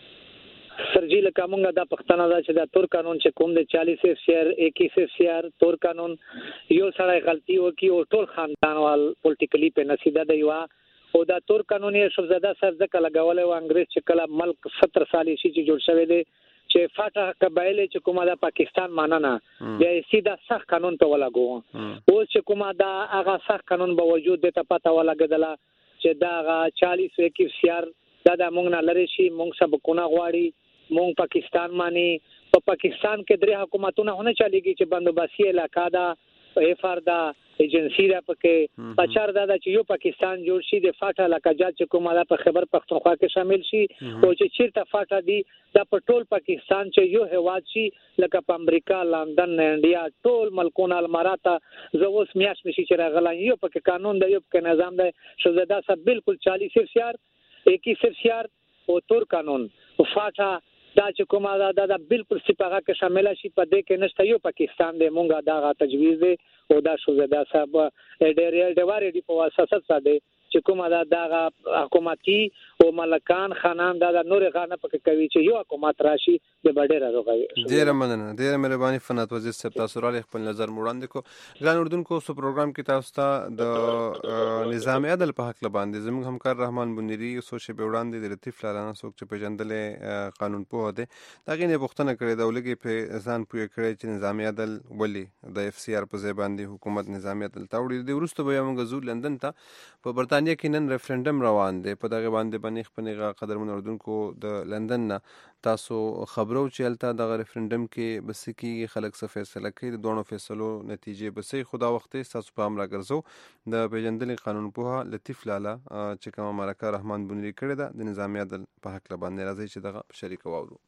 Speaker 11: سرجی لکه مونږه دا پښتنه دا چې دا تور قانون چې کوم د چالیس اف سی آر اکیس اف سی آر تور قانون یو سړی غلطي وکي او ټول خاندان وال پولیټیکلی په نصیده دی وا او دا تور قانون یې شهزاده صاحب ځکه لګولې و انګريز چې کله ملک ستر سالي شي چې جوړ شوی دی چې فاټه قبایل چې کومه د پاکستان ماننه د سیدا سخت قانون ته ولاګو او چې کومه دا هغه سخت قانون به وجود د ته پته ولګدله چې دا هغه چالیس اکیس سی آر دا د مونږ نه لری شي مونږ سبقونه غواړي مونږ پاکستان مانی په پا پاکستان کې درې حکومتونه هونه چلیږي چې بندوبستي علاقہ دا اف آر دا ایجنسی دا پکې پچار دا چې یو پاکستان جوړ شي د فاټا لکجات چې کومه دا په خبر پختونخوا کې شامل شي او چې چیرته فاټا دی دا په ټول پاکستان چې یو هواد شي لکه په امریکا لندن انډیا ټول ملکونه الماراته زوس میاش مشي چې راغلان یو پکې قانون دی یو پکې نظام دی شهزاده صاحب بالکل چالیس اف سی آر اکیس اف سی آر او تور قانون او فاټا دا چې کومه دا دا بالکل سپاغه کې شامل شي په دې کې نشته یو پاکستان دی مونږه دا غا تجویز دی او دا شهزاده صاحب ډېر ډېر دی په واسطه ساده چې کومه دا د حکومتي او ملکان خانان دا د نور غانه پکې کوي چې یو حکومت راشي د بډېر راغی
Speaker 6: ډیره مننه ډیره مهرباني فنات وزیر صاحب تاسو را خپل نظر وړاندې کو ګران اردوونکو سو پروګرام کې تاسو ته د نظام عدل په حق باندې زموږ همکار رحمان بنيري سوچ به وړاندې د لطیف لارانا څوک چې پیژندل قانون په هده دا غینه بوختنه کړې د ولګي په ځان پوي کړې چې نظام عدل ولي د اف سی آر په ځای باندې حکومت نظام عدل تاوړي د ورسته به موږ زو لندن ته په برتانیا کې نن ریفرندم روان دی په دغه باندې باندې خپنیغه قدرمن اردوونکو د لندن نه تاسو خبرو چې الته د ریفرندم کې بس کې خلک څه فیصله کوي د دوه فیصلو نتیجې بسې خدا وخت تاسو په امر راګرځو د پیژندل قانون په لطیف لالا چې کوم مرکه رحمان بنيري کړی دا د نظام عدل په حق باندې راځي چې دغه شریک واورو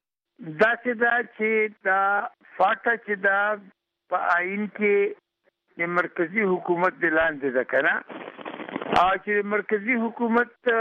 Speaker 12: دا چې دا چې دا فاټا چې دا په آئین کې د مرکزی حکومت د لاندې ده کنه او چې مرکزی حکومت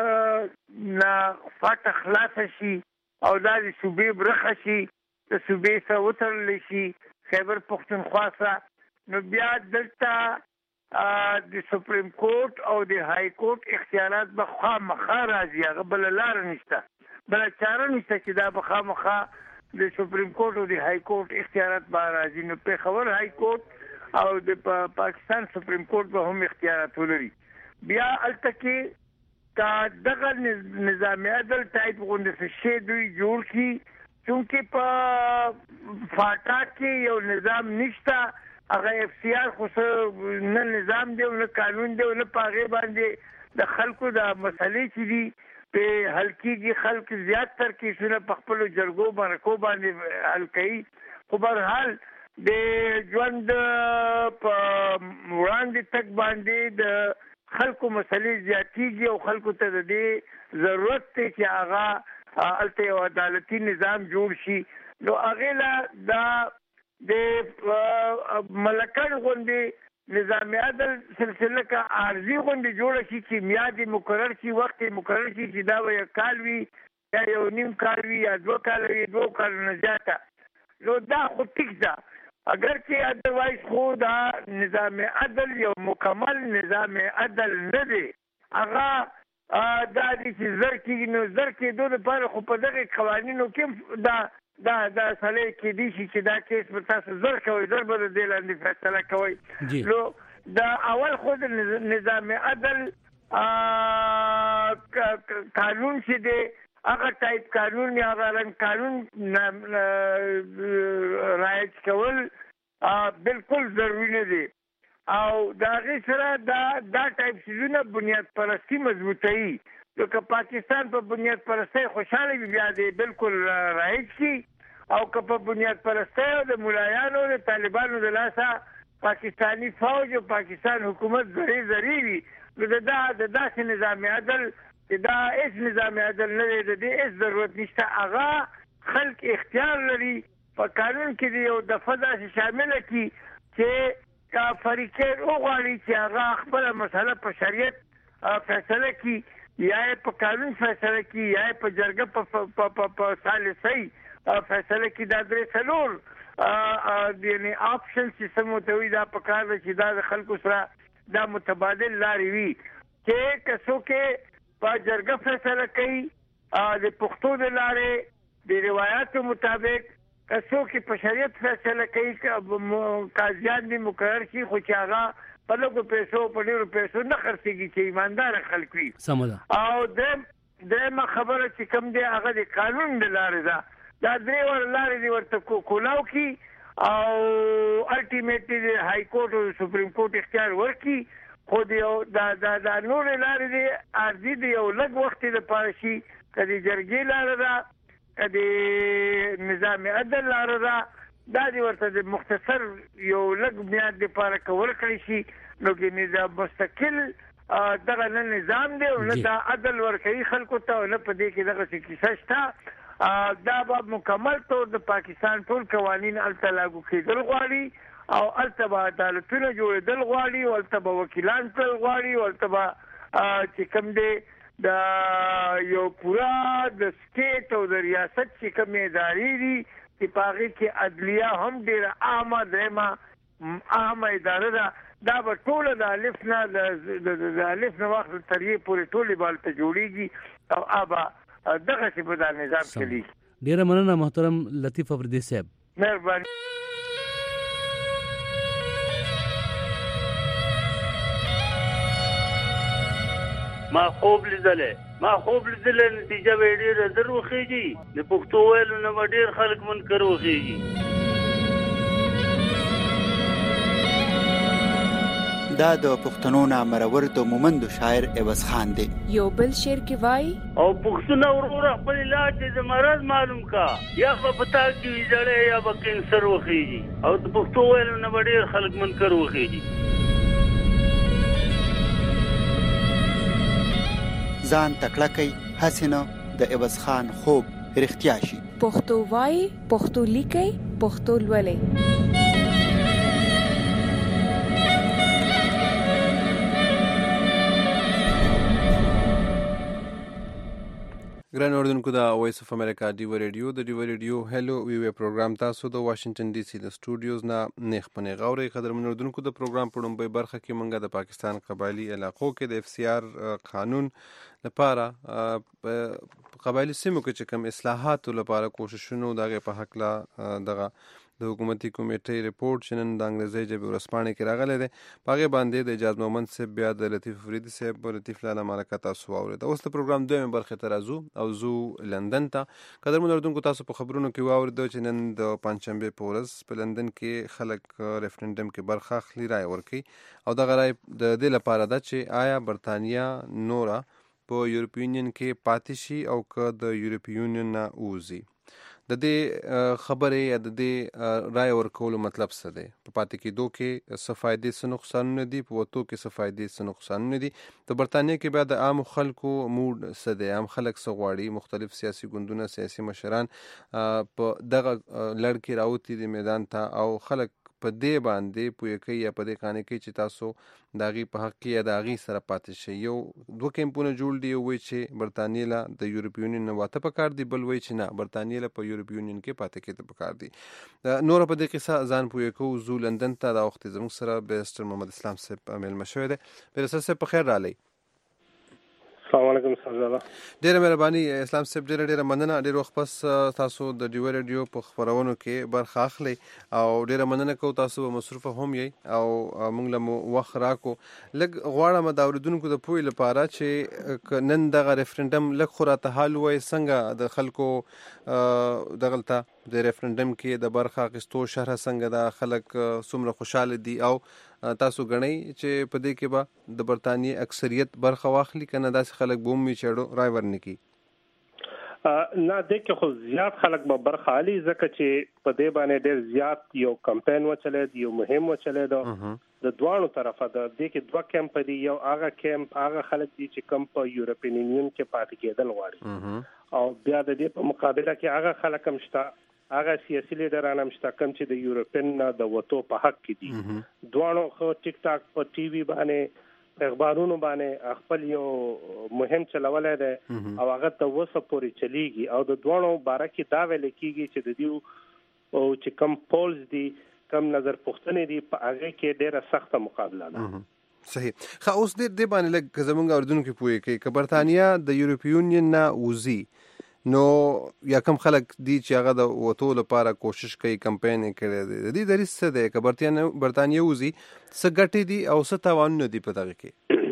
Speaker 12: نه فاټا خلاص شي او دا د صوبې برخه شي د صوبې سره وتړل شي خیبر پختونخوا سره نو بیا دلته د سپریم کورټ او د های کورټ اختیارات به خامخا راځي هغه بل لار نشته بل چاره نشته چې دا به خامخا د سپریم کورټ او د های کورټ اختیارات به راځي نو په خبر های کورټ او د پاکستان سپریم کورټ به هم اختیارات ولري بیا الته کې کا دغه نظام عدل ټایپ غونډه شي دوی جوړ کی چونکه په فاټا کې یو نظام نشته هغه اف سی آر خو نه نظام دی نه قانون دی نه پاغه باندې د خلکو د مسلې چې دي په حل کېږي خلک زیات تر کې شنه په خپل جرګو باندې کو باندې حل کوي خو بهرحال د ژوند په وړاندې تک باندې د خلکو مسلې زیاتېږي او خلکو ته د دې ضرورت دی چې هغه هلته یو عدالتي نظام جوړ شي نو هغې له دا د ملکن غوندې نظام عدل سلسله کا عارضي غونډه جوړه شي چې میادي مقرر شي وخت مقرر شي چې دا یو کال وي یا یو نیم کال وي یا دوه کال وي دوه کال نه زیاته نو دا خو ټیک ده اگر چې ادروایز خو دا نظام عدل یو مکمل نظام عدل نه دی هغه دا دي چې زر کې نو زر کې دوه لپاره خو په دغه قوانینو کې دا دا دا سړی کې دي چې دا کیس په تاسو زر کوي زر به د لاندې فیصله کوي نو دا اول خود نظام عدل قانون چې دی هغه ټایپ قانون یا هغه قانون رایج کول بالکل ضروري نه دی او دا غي سره دا دا ټایپ سيزونه بنیاد پرستی مضبوطوي که پاکستان په بنیاد پرستی خوشاله بیا دی بالکل رایج کی او که په بنیاد پرستی او د ملایانو د طالبانو د لاسه پاکستانی فوج او پاکستان حکومت زری زری وي نو دا د داسې نظام عدل دا هیڅ نظام عدل نه دی د دې هیڅ ضرورت نشته هغه خلک اختیار لري په قانون کې دی یو دفعه داسې شامله کړي چې فریقین وغواړي چې هغه خپله مسله په شریعت فیصله کړي یا په قانون فیصله کی یا په جرګه په ثالثي فیصله کی دا درې څلور یعنی آپشن چې سموتوي دا په کار چې دا خلکو سره دا متبادل لاري وي چې کسو کې په جرګه فیصله کوي د پښتو د لارې د روایتو مطابق کسو کې په شریعت فیصله کوي قاضیان دي مقرر شي خو چې هغه په لږو پیسو په ډېرو پیسو نه خرڅېږي چې ایماندار خلک وي او درېیمه خبره چې کوم دی هغه د قانون د لارې ده دا درې ور لارې دي ورته کولاو کی او الټیمیټلی د های کورټ او سپریم کورټ اختیار ورکي خو دا دا دا نور لارې دي ارزي دی یو لږ وخت لپاره شي کدي جرګې لارې ده کدي نظام عدل لارې ده دا دی ورته د مختصر یو لږ میاد لپاره کول کړی شي نو کې نظام مستقل دغه نه نظام دی او نه دا عدل ورکوي خلکو ته او نه په دې کې دغه څه کیسه شته دا به مکمل طور د پاکستان ټول قوانین هلته لاګو کېدل غواړي او هلته به عدالتونه جوړېدل غواړي او هلته به وکیلان تل غواړي او هلته به چې کوم دی د یو پورا د سټیټ او د ریاست چې کومې ادارې دي چې په هغې کې عدلیه هم ډېره عامه درېیمه عامه اداره ده دا به ټوله د الف نه د الف نه واخل تر یې پورې ټولې به هلته جوړېږي او هغه دغسې به دا نظام چلېږي.
Speaker 13: ډېره مننه محترم لطیف افریدي صاحب.
Speaker 12: مهرباني.
Speaker 14: ما خوب لیدلې ما خوب لیدلې نتیجه به ډېره زر وخېږي د پښتو ویلو نه به ډېر خلک منکر وخېږي.
Speaker 3: دا د پښتنو نامرور د مومندو شاعر عوض خان دی.
Speaker 15: یو بل شعر کې وای
Speaker 14: او پښتون وروره خپل علاج د مرض معلوم کا یا په پتا کې ویځړې یا به کینسر وخېږي او د پښتو ویلو نه به ډېر خلک منکر وخېږي.
Speaker 3: ځان تکړه کوي هسې نه د عوض خان خوب رښتیا شي.
Speaker 15: پښتو وای پښتو لیکي پښتو لولي.
Speaker 6: ګران اوردونکو دا وایس اف امریکا ډیو ریډیو د ډیو ریډیو هلو وی وی پروګرام تاسو د واشنگټن ډي سي د سټوډیوز نه نیخ پنې غوړې قدرمن اوردونکو د پروګرام په لومړۍ برخه کې مونږه د پاکستان قبایلی علاقو کې د اف سی آر قانون لپاره قبایلی سیمو کې چې کوم اصلاحات لپاره کوششونه دغه په حق لا دغه د حکومتي کمیټې ریپورت چې نن د انګریزي ژبې ورځپاڼې کې راغلی دی په هغې باندې د اجاز مومند صاحب بیا د لطیف افریدي صاحب لطیف لاله مرکه تاسو واورېده. اوس د پروګرام دویمې برخې ته راځو او ځو لندن ته. قدرمنو اورېدونکو تاسو په خبرونو کې واورېده چې نن د پنجشنبې په ورځ په لندن کې خلک ریفرنډم کې برخه اخلي رایه ورکوي او دغه رایه د دې لپاره ده چې آیا برطانیه نوره په یورپي یونین کې پاتې شي او که د یورپي یونین نه ووځي. د دې خبرې یا د دې رایه ورکولو مطلب څه دی؟ په پاتې کېدو کې څه فایدې څه نقصانونه دي، په وتو کې څه فایدې څه نقصانونه دي. په برطانیه کې بیا د عامو خلکو موډ څه دی؟ عام خلک څه غواړي؟ مختلف سیاسي ګوندونه سیاسي مشران په دغه لړ کې راوتي دي میدان ته او خلک په دې باندې پوهه کوي یا په دې قانې کې چې تاسو د هغې په حق کې یا د هغې سره پاتې شئ. یو دوه کیمپونه جوړ دي، وایي چې برطانیې له د یورپ یونین نه واته پکار دي، بل وایي چې نه برطانیې له په یورپ یونین کې پاتې کېدل پکار دي. نور په دې قصه ځان پوهه کوو. زو لندن ته دا وخت زموږ سره بیرسټر محمد اسلام صاحب میلمه شوی دی. بیرسټر صاحب په خیر راغلی.
Speaker 16: السلام علیکم سرزاده.
Speaker 6: ډیره مهرباني اسلام صاحب، ډیره ډیره مننه. ډیر وخت پس تاسو د ډیو ریډیو په خبرونو کې برخه اخلي او ډیره مننه کوم. تاسو به مصروفه هم یې او موږ له وخت راکو. لږ غواړم د اوریدونکو د پوهې لپاره چې نن دغه ریفرنډم لږ خو راته حال وایي څنګه د خلکو دغلته د ریفرنډم کې د برخه اخیستو شرح څنګه ده، خلک څومره خوشحاله دي او تاسو غنئ چې په دې کې به د برطانیې اکثریت برخه واخلي که نه داسې خلک به هم وي چې اړو رای ورنکړي؟
Speaker 16: نه، دې کې خو زیات خلک به برخه اخلي ځکه چې په دې باندې ډېر زیات یو کمپین وچلېد، یو مهم وچلېد د دواړو طرفه. د دې کې دوه کیمپ دي. یو هغه کیمپ هغه خلک دي چې کم په یورپین یونین کې پاتې کېدل غواړي، او بیا د دې په مقابله کې هغه خلک هم شته، هغه سیاسي لیډران هم شته کوم چې د یورپین نه د وتو په حق کې دي. دواړو خو ټیک ټاک په ټي وي باندې اخبارونو باندې خپل یو مهم چلولی دی او هغه ته اوسه پورې چلیږي، او د دواړو باره کې دا ویل کېږي چې د دې چې کم پولز دي، کم نظر پوښتنې دي، په هغې کې ډېره سخته مقابله ده.
Speaker 6: صحیح. ښه، اوس دې باندې لږ زموږ اورېدونکي پوهې کوي که برطانیه د یورپ یونین نه وځي نو یا کم خلک دي چې هغه د وتو لپاره کوشش کوي، کمپین یې کړی دی، د دې دریځ څه دی؟ که برطانیه وځي څه ګټې دي او څه تاوانونه دي په دغه کې؟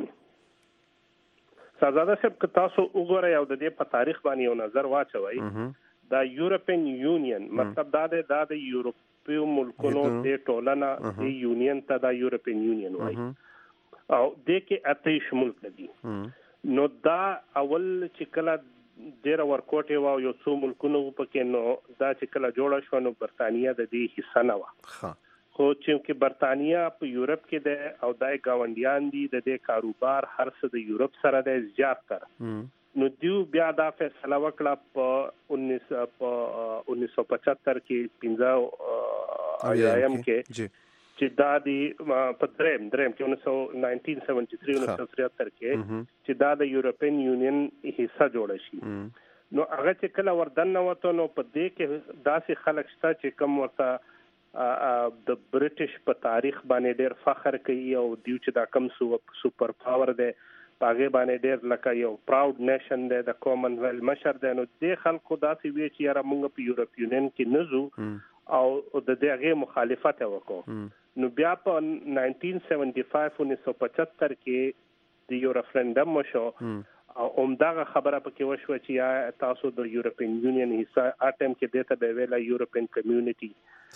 Speaker 16: سرزاده صاحب، که تاسو وګورئ او د دې په تاریخ باندې یو نظر واچوئ، دا یورپین یونین مطلب دا دی دا د یورپي ملکونو د ټولنه د یونین ته دا یورپین یونین وایي، او دې کې اتهیش ملک دي. نو دا اول چې کله ډیره ورکوټې وه او یو څو ملکونه وو پکې، نو دا چې کله جوړه شوه نو برطانیه د دې حصه نه وه. خو چې برطانیه په یورپ کې دی او دا یې ګاونډیان دي، د دې کاروبار هر څه د یورپ سره دی زیات تر، نو دیو بیا دا فیصله وکړه په انیس سو پچهتر کې پنځه اویایم کې چې دا دی په دریم دریم کې انیس سو نائنٹین سیونٹی تھری انیس سو تریہتر کې چې دا د یورپین یونین حصہ جوړه شي. نو هغه چې کله وردن وته نو په دې کې داسې خلک شته چې کوم ورته د برټش په تاریخ باندې ډېر فخر کوي او دیو چې دا کم سوپر پاور دی په هغې باندې ډېر لکه یو پراود نیشن دی، د کامن ویل مشر دی. نو دې خلکو داسې وی چې یاره موږ په یورپ یونین کې نه ځو او د دې هغې مخالفت یې وکړو. نو بیا په نائنٹین سیونٹی فائیو انیس سو پچہتر کې د یو ریفرنډم وشو او همدغه خبره پکې وشوه چې یا تاسو د یورپین یونین حصه هغه ټایم کې دې ته به ویله یورپین کمیونټي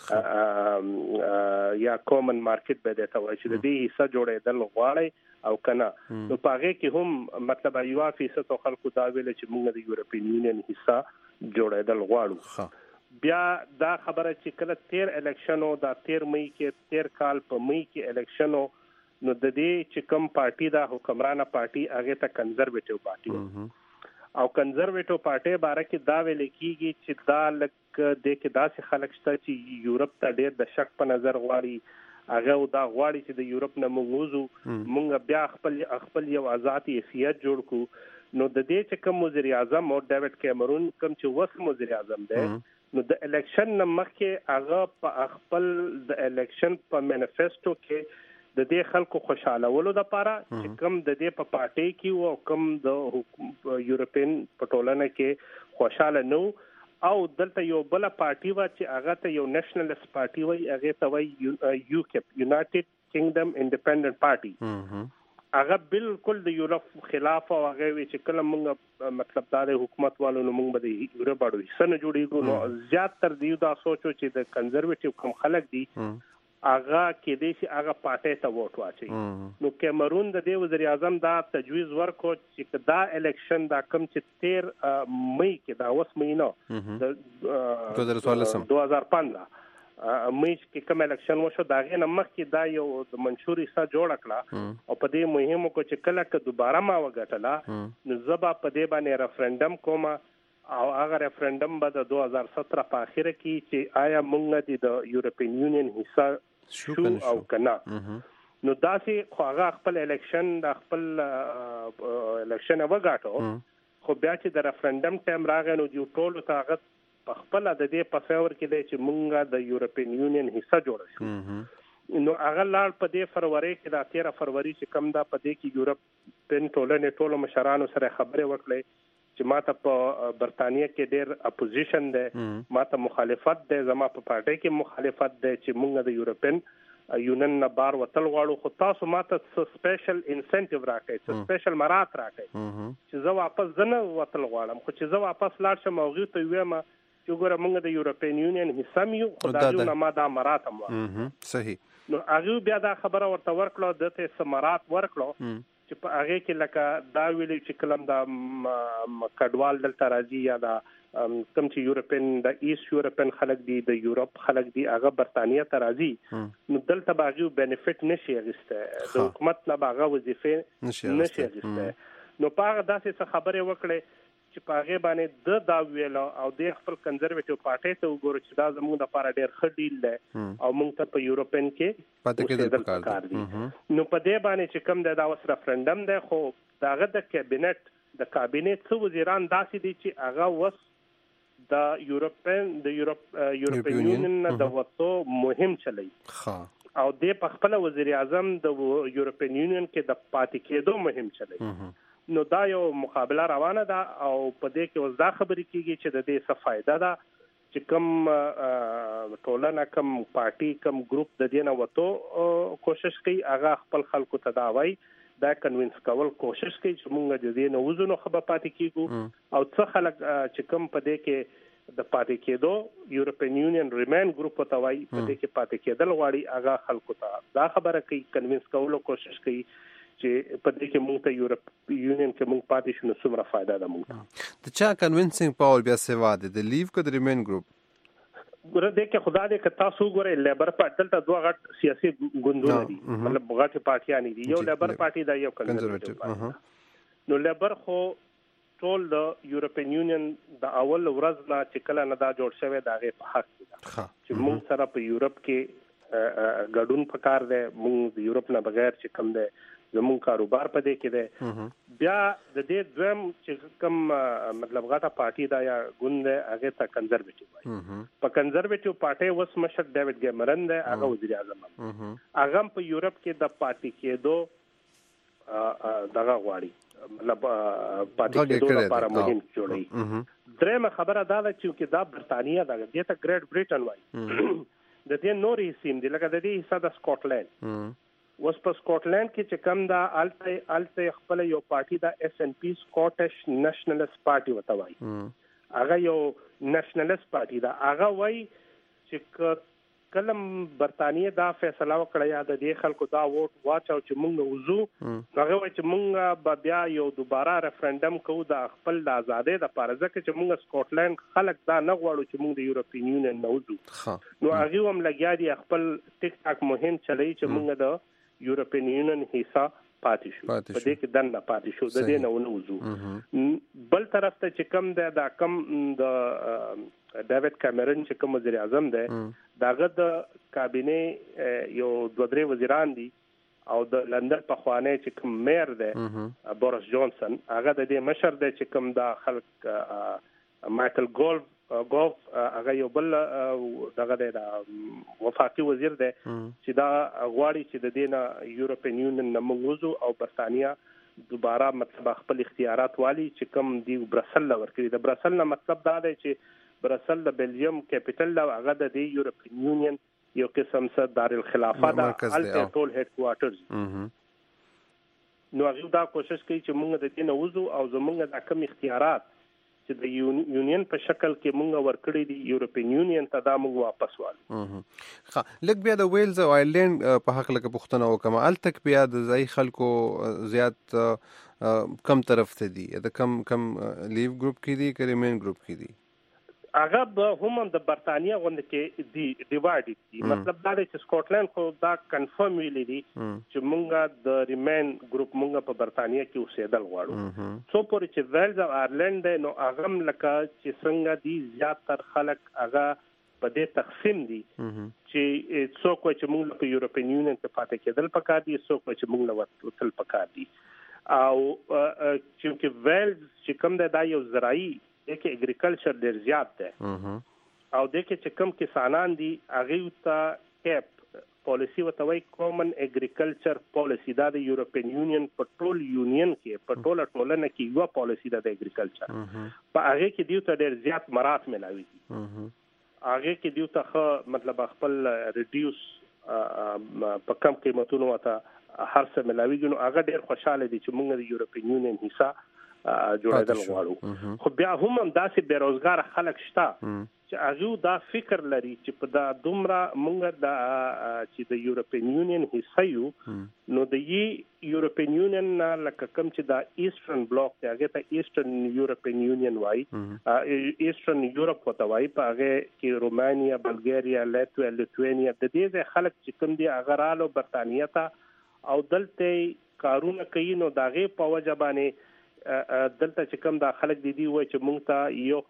Speaker 16: یا کامن مارکیټ به دې ته وایي چې د دې حصه جوړېدل غواړئ او که نه. نو په هغې کې هم مطلب یوه فیصد خلکو دا ویله چې موږ د یورپین یونین حصه جوړېدل غواړو. بیا دا خبره چې کله تیر الیکشن او دا تیر مئی کې تیر کال په مئی کې الیکشن او نو د دې چې کوم پارټي دا حکمرانه پارټي هغه ته کنزرویټیو پارټي او کنزرویټیو پارټي باره کې دا ویل کېږي چې دا لک د کې داسې خلک شته چې یورپ ته ډېر د شک په نظر غواړي، هغه دا غواړي چې د یورپ نه موږ وځو، موږ بیا خپل خپل یو آزاد حیثیت جوړ کړو. نو د دې چې کوم وزیر اعظم او ډیوډ کیمرون کوم چې وس وزیر اعظم دی، نو د الیکشن نه مخکې هغه په خپل د الیکشن په مینیفیسټو کې د دې خلکو خوشالولو لپاره چې کوم د دې په پارټي کې او کوم د یورپین په ټولنه کې خوشاله نو، او دلته یو بل پارټي و چې هغه ته یو نېشنلست پارټي وایي، هغه ته وایي یوکیپ یونایټډ کینګډم انډیپندنت پارټي. هغه بالکل د یورپ خلاف او هغه وی چې کله موږ مطلب دا د حکومت والو نو موږ به د یورپ اړو حصہ نه جوړیږو. نو زیات تر دیو دا سوچو چې د کنزرویټیو کوم خلک دي هغه کې دې چې هغه پارټي ته ووټ واچي. نو کیمرون د دې وزیر اعظم دا تجویز ورکو چې دا الیکشن دا کم چې تیر مئی کې دا اوس مهینه د دو هزار پندرہ مئی کې کوم الیکشن وشو دا غي نه مخکې دا یو د منشور حصہ جوړ کړه او په دې مهمو کو چې کله ک دوباره ما وګټله نو زبا په دې باندې ریفرنډم کوم او هغه ریفرنډم به د دو هزار سترہ په اخر کې چې آیا موږ د یورپین یونین حصہ شو او کنا نو داسې خو هغه خپل الیکشن د خپل الیکشن وګاټو خو بیا چې د ریفرندم ټایم راغی نو یو ټول ته هغه په خپل د دې په فیور کې دی چې مونږه د یورپین یونین حصہ جوړ شو نو هغه لاړ په دې فروری کې د تیرہ فروری چې کم دا په دې کې یورپین ټولنې ټولو مشرانو سره خبرې وکړې چې ماته په برتانیې کې ډېر اپوزیشن دی ماته مخالفت دی زما په پارټي کې مخالفت دی چې مونږ د یورپین یونین نه بار وتل غواړو خو تاسو ماته سپیشل انسنټیو راکړئ سپیشل مرات راکړئ چې زه واپس زنه وتل غواړم خو چې زه واپس لاړ شم او غوښتل ته ویم چې ګوره مونږ د یورپین یونین حصہ یو خو دا یو نه ما دا مرات هم
Speaker 6: صحیح
Speaker 16: نو هغه بیا دا خبره ورته ورکړه دته سمرات ورکړه چې په هغه کې لکه دا ویلي چې کلم دا کډوال دلته راځي یا دا کوم چې یورپین د ایست یورپین خلک دي د یورپ خلک دي هغه برتانیې ته راځي نو دلته باغیو بینیفیټ نشي اخیسته د حکومت نه باغه وظیفه نشي اخیسته نو په داسې څه خبره وکړي چې په هغه باندې د دا ویل او د خپل کنزرویټیو پارټي ته وګورو چې دا زموږ د لپاره ډېر ښه ډیل دی او موږ ته په یورپین کې
Speaker 6: پاتې کېدل پکار دي
Speaker 16: نو په دې باندې چې کوم د اوس ریفرندم دی خو داغه د کابینټ د کابینټ څو وزیران داسې دي چې هغه وس د یورپین د یورپ یورپین یونین د وڅو مهم چلی او د په خپل وزیر اعظم د یورپین یونین کې د پاتې کېدو مهم چلی نو دا یو مقابله روانه ده او په دې کې اوس دا خبرې کیږي چې د دې څه فائدہ ده چې کوم ټولنه کوم پارټي کوم ګروپ د دې نه وته کوشش کوي هغه خپل خلکو ته دا وایي دا کنوینس کول کوشش کوي چې موږ د دې نه وزنو خبره پاتې کیږو او څه خلک چې کوم په دې کې د پاتې کېدو یورپین یونین ریمین ګروپ ته وایي په دې کې پاتې کېدل غواړي هغه خلکو ته دا خبره کوي کنوینس کولو کوشش کوي چې په دې کې موږ ته یورپ یونین کې موږ پاتې شو نو څومره فائدہ ده موږ
Speaker 6: د چا کنوینسینګ پاور بیا سیوا ده د لیو کو د ریمین ګروپ
Speaker 16: ګوره دې کې خدا دې ک تاسو ګوره لیبر پارټي دلته دوه غټ سیاسي ګوندونه دي مطلب غټ پارټیان دي یو لیبر پارټي دا یو کنزرویټیو نو لیبر خو ټول د یورپین یونین د اول ورځ نه چې کله نه دا جوړ شوی دا غي په حق دي چې موږ سره په یورپ کې ګډون پکار دی موږ د یورپ نه بغیر چې کم دی زمون کاروبار په دې کې ده بیا د دې دویم چې کوم مطلب غاټه پارټي دا یا ګوند هغه ته کنزرویټیو وایي په کنزرویټیو پارټي وس مشر ډیوډ کیمرن ده هغه وزیر اعظم هغه په یورپ کې د پارټي کېدو دغه غواړي مطلب پارټي کېدو لپاره مهم جوړي درېمه خبره دا ده چې دا برتانیې ده دې ته ګریټ بریټن وایي د دې نورې سیم دی لکه د دې حصہ د سکاټلند وس په سکاټلند کې چې کم دا الته الته خپل یو پارټي دا اس ان پی سکاټش نېشنلست پارټي وته وایي هغه یو نېشنلست پارټي دا هغه وایي چې کلم برتانیې دا فیصله وکړه یا د دې خلکو دا ووټ واچو چې موږ وزو هغه وایي چې موږ بیا یو دوباره ریفرندم کوو د خپل د ازادۍ د لپاره ځکه چې موږ سکاټلند خلک دا نه غواړو چې موږ د یورپین یونین نه وزو نو هغه هم لګیا دي خپل ټیک ټاک مهم چلی چې موږ د یورپین یونین حصہ پاتې شو په دې کې دنه پاتې شو د دې نه ونوزو بل طرف ته چې کم ده دا کم د ډیوډ کیمرن چې کوم وزیر اعظم ده داغه د کابینه یو دوه درې وزیران دي او د لندن په خوانه چې کوم میر ده بوریس جانسن هغه د دې مشر ده چې کوم دا خلک مایکل ګولف ګولف هغه یو بل دغه د وفاقي وزیر ده چې دا غواړي چې د دینه یورپین یونین نه موږ او برتانیې دوباره مطلب خپل اختیارات والی چې کوم دی برسل ورکړي د برسل نه مطلب دا دی چې برسل د بلجیم کیپټل او هغه د یورپین یونین یو قسم څه دارالخلافه ده الته ټول هډ کوارټرز نو هغه دا کوشش کوي چې موږ د دینه وزو او زموږ د کم اختیارات چې د یونین په شکل کې موږ ورکړی دی یورپین یونین ته دا موږ واپس والو
Speaker 6: ها لکه بیا د ویلز او آیرلند په حق لکه پښتنه وکم ال تک بیا د ځای خلکو زیات کم طرف ته دي د کم کم لیو ګروپ کې دي که ریمین ګروپ کې دي
Speaker 16: هغه به هم د برتانیې غونډه کې دی ډیوایډ دي مطلب دا دی چې سکاټلند خو دا کنفرم ویلي دي چې موږ د ریمین ګروپ موږ په برتانیې کې اوسېدل غواړو څو پورې چې ویلز او آیرلند نو هغه لکه چې څنګه دي زیات تر خلک هغه په دې تقسیم دي چې څوک چې موږ په یورپین یونین کې پاتې کېدل پکار دي، څوک چې موږ له وتل پکار دي. او چې ویلز چې کوم دی دا یو زراعي دی کې اګریکلچر ډېر زیات دی او دی کې چې کوم کسانان دي هغوی ته کیپ پالیسي ورته وایي کامن اګریکلچر پالیسي. دا د یورپین یونین په ټول یونین کې په ټوله ټولنه کې یوه پالیسي ده د اګریکلچر. په هغې کې دیو ته ډېر زیات مراعات میلاویږي. هغې کې دیو ته ښه مطلب خپل ریډیوس په کم قیمتونو ورته هر څه ملاویږي. نو هغه ډېر خوشحاله دي چې موږ د یورپین یونین حصه جوړېدل غواړو. خو بیا هم همداسې بېروزګاره خلک شته چې هغوی دا فکر لري چې په دا دومره موږ د چې د یورپین یونین حصه یو نو د یي یورپین یونین نه لکه کوم چې دا ایسټرن بلاک دی هغې ته ایسټرن یورپین یونین وایي، ایسټرن یورپ ورته وایي. په هغې کې رومانیا، بلګیریا، لیتویا، لیتوینیا د دې ځای خلک چې کوم دي هغه رالو برطانیه ته او دلته کارونه کوي. نو د هغې په وجه باندې دلته چې کوم دا خلک دي دي وایي چې موږ ته یو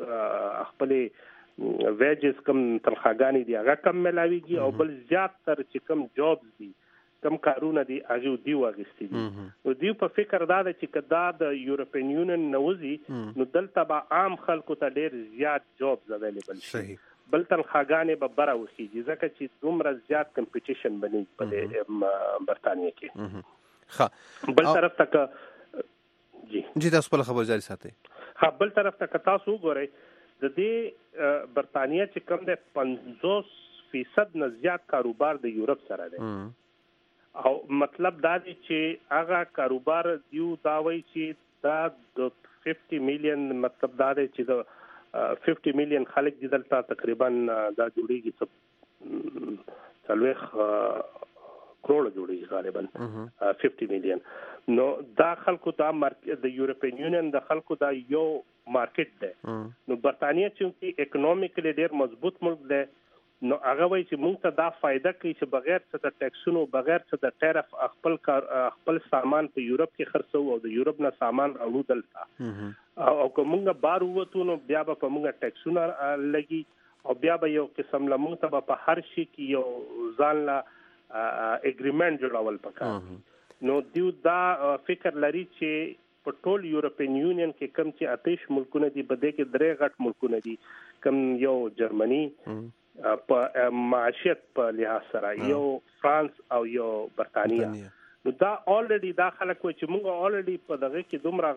Speaker 16: خپلې ویجز کم تنخواګانې دي هغه کم ملاویږي او بل زیات تر چې کم جابز دي کم کارونه دي هغه دیو اغستې دي. نو دیو په فکر دا ده چې کدا د یورپین یونین نوځي نو دلته به عام خلکو ته ډېر زیات جابز اویلیبل شي، بل تنخواګانې به بره وخیږي ځکه چې دومره زیات کمپټیشن بني په برطانیه کې. ښه بل طرف ته جی
Speaker 6: جی تاسو خپل خبر جاری ساتئ.
Speaker 16: ها بل طرف ته تاسو وګورئ د دې برطانیه چې کوم د پنځوس فیصد نه زیات کاروبار د یورپ سره دی او مطلب دا دی چې هغه کاروبار دیو دا وایي چې دا د پنځه میلیون مطلب دا دی چې د پنځه میلیون خلک دي دلته تقریبا دا جوړیږي څلوېښت کروڑ جوړیږي غالبا پنځه میلیون. نو دا خلکو ته د یورپین یونین د خلکو دا یو مارکیټ دی. نو برطانیه چې اکنومیکلی ډېر مضبوط ملک دی نو هغه وایي چې موږ ته دا فایده کوي چې بغیر څه د ټیکسونو بغیر څه د ټیرف خپل کار خپل سامان په یورپ کې خرڅو او د یورپ نه سامان راوړو دلته او که موږ بار ووتو نو بیا به په موږ ټیکسونه لګي او بیا به یو قسم له موږ ته به په هر شي کې یو ځان له اګریمنټ جوړول پکار. نو دیو دا فکر لري چې په ټول یورپین یونین کې کم چې اتیش ملکونه دي په دې کې درې غټ ملکونه دي کم یو جرمني په معیشت په لحاظ سره یو فرانس او یو برطانیه. نو دا الریډي دا خلک وایي چې موږ الریډي په دغه کې دومره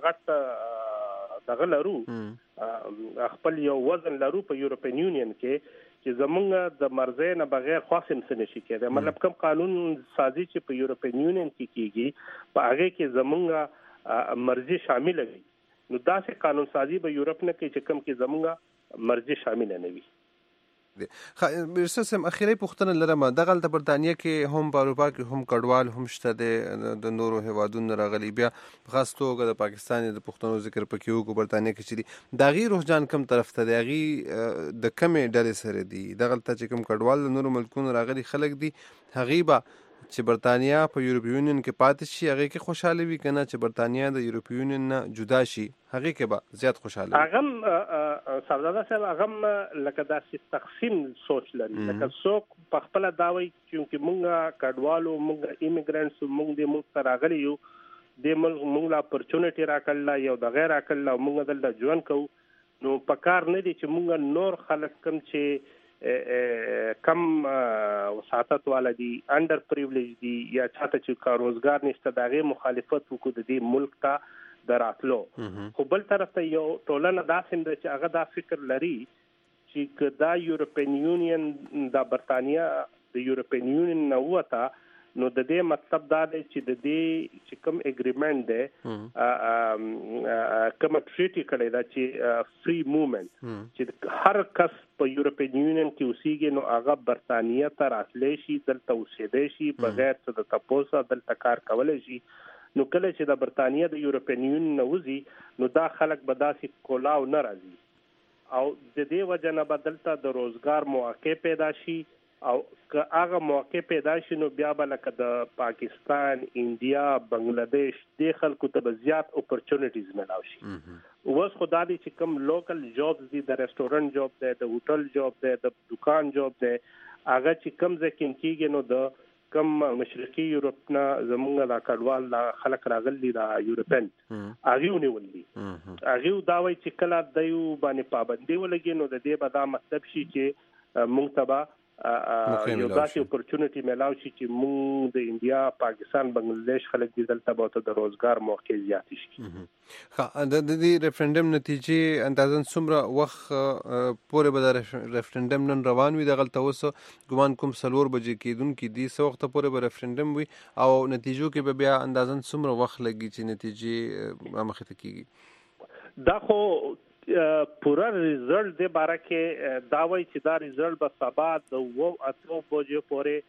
Speaker 16: غټ دغه لرو خپل یو وزن لرو په یورپین یونین کې چې زمونږ د مرزۍ نه بغیر خاص هم څه نشي کېدی. مطلب کوم قانون سازي چې په یورپین یونین کې کېږي په هغې کې زمونږ مرزي شامله وي. نو داسې قانون سازي به یورپ نه کوي چې کوم کې زمونږ مرزي شامله نه وي.
Speaker 6: بیرسه سم اخیری پوښتنه لرم دغه د برطانیه کې هم په اروپا کې هم کډوال هم شته د نورو هیوادونو راغلي بیا خاص توګه د پاکستان د پښتنو ذکر پکې وکړو برطانیه کې چې دي د هغې رجحان کوم طرف ته دی هغې د کمې ډلې سره دي دغه ته چې کوم کډوال د نورو ملکونو راغلي خلک دي هغې به چې برطانیه په یورپ یونین کې پاتې شي هغې کې خوشحاله وي که نه چې برطانیه د یورپ یونین نه جدا شي هغې کې به زیات خوشحاله وي.
Speaker 16: هغه سردار صاحب هغه لکه داسې تقسیم سوچ لري لکه څوک په خپله دا وایي چې موږ کډوالو موږ ایمیګرنټس موږ دې ملک ته راغلي یو دې ملک موږ له اپرچونټي راکړله یو دغه راکړله او موږ دلته ژوند کوو. نو په کار نه دی چې موږ نور خلک کوم چې کم وساطت والا دي انډر پریویلیج دي یا چاته چې کار روزګار نشته د هغې مخالفت وکړو د دې ملک ته د راتلو. خو بل طرف ته یو ټولنه داسې ده چې هغه دا فکر لري چې که دا یورپین یونین دا برطانیه د یورپین یونین نه ووته نو د دې مطلب دا دی چې د دې چې کوم اګریمنټ دی کومه ټریټي کړې ده چې فری موومنټ چې هر کس په یورپین یونین کې اوسیږي نو هغه برطانیه ته راتلی شي دلته اوسېدی شي بغیر څه د تپوسه دلته کار کولی شي. نو کله چې د برطانیه د یورپین یونین نه وځي نو دا خلک به داسې کولاو نه راځي او د دې وجه نه به دلته د روزګار مواقع پیدا شي او که هغه موقع پیدا شي نو بیا به لکه د پاکستان، انډیا، بنگلاديش د خلکو ته زیات اپورچونټیز ملاوي شي. اوس خو دا دي چې کوم لوکل جابز دي، د ریسټورانټ جاب دی، د هوټل جاب دی، د دکان جاب دی، هغه چې کوم ځکه کېږي نو د کم مشرقي یورپ نه زمونږ د کډوال د خلک راغلي د یورپن هغه ونیولي هغه دا وایي چې کله د یو باندې پابندي ولګي نو د دې به دا مطلب شي چې مونږ ته به یو داسې اپورچونټي ملاو شي چې مونږ د انډیا، پاکستان، بنگلاديش خلک دي دلته به د روزګار موقع زیات شي.
Speaker 6: ها د دې ریفرندم نتیجې اندازن څومره وخت پورې به د ریفرندم نن روان وي؟ دغه اوس ګومان کوم څلور بجې کېدونکي دي، څه وخت پورې به ریفرندم وي او نتیجو کې به بیا اندازن څومره وخت لګي چې نتیجې مخې ته کېږي؟
Speaker 16: دا خو پورا ریزلټ د باره کې دا وایي چې دا ریزلټ به سبا د وو اتو بجې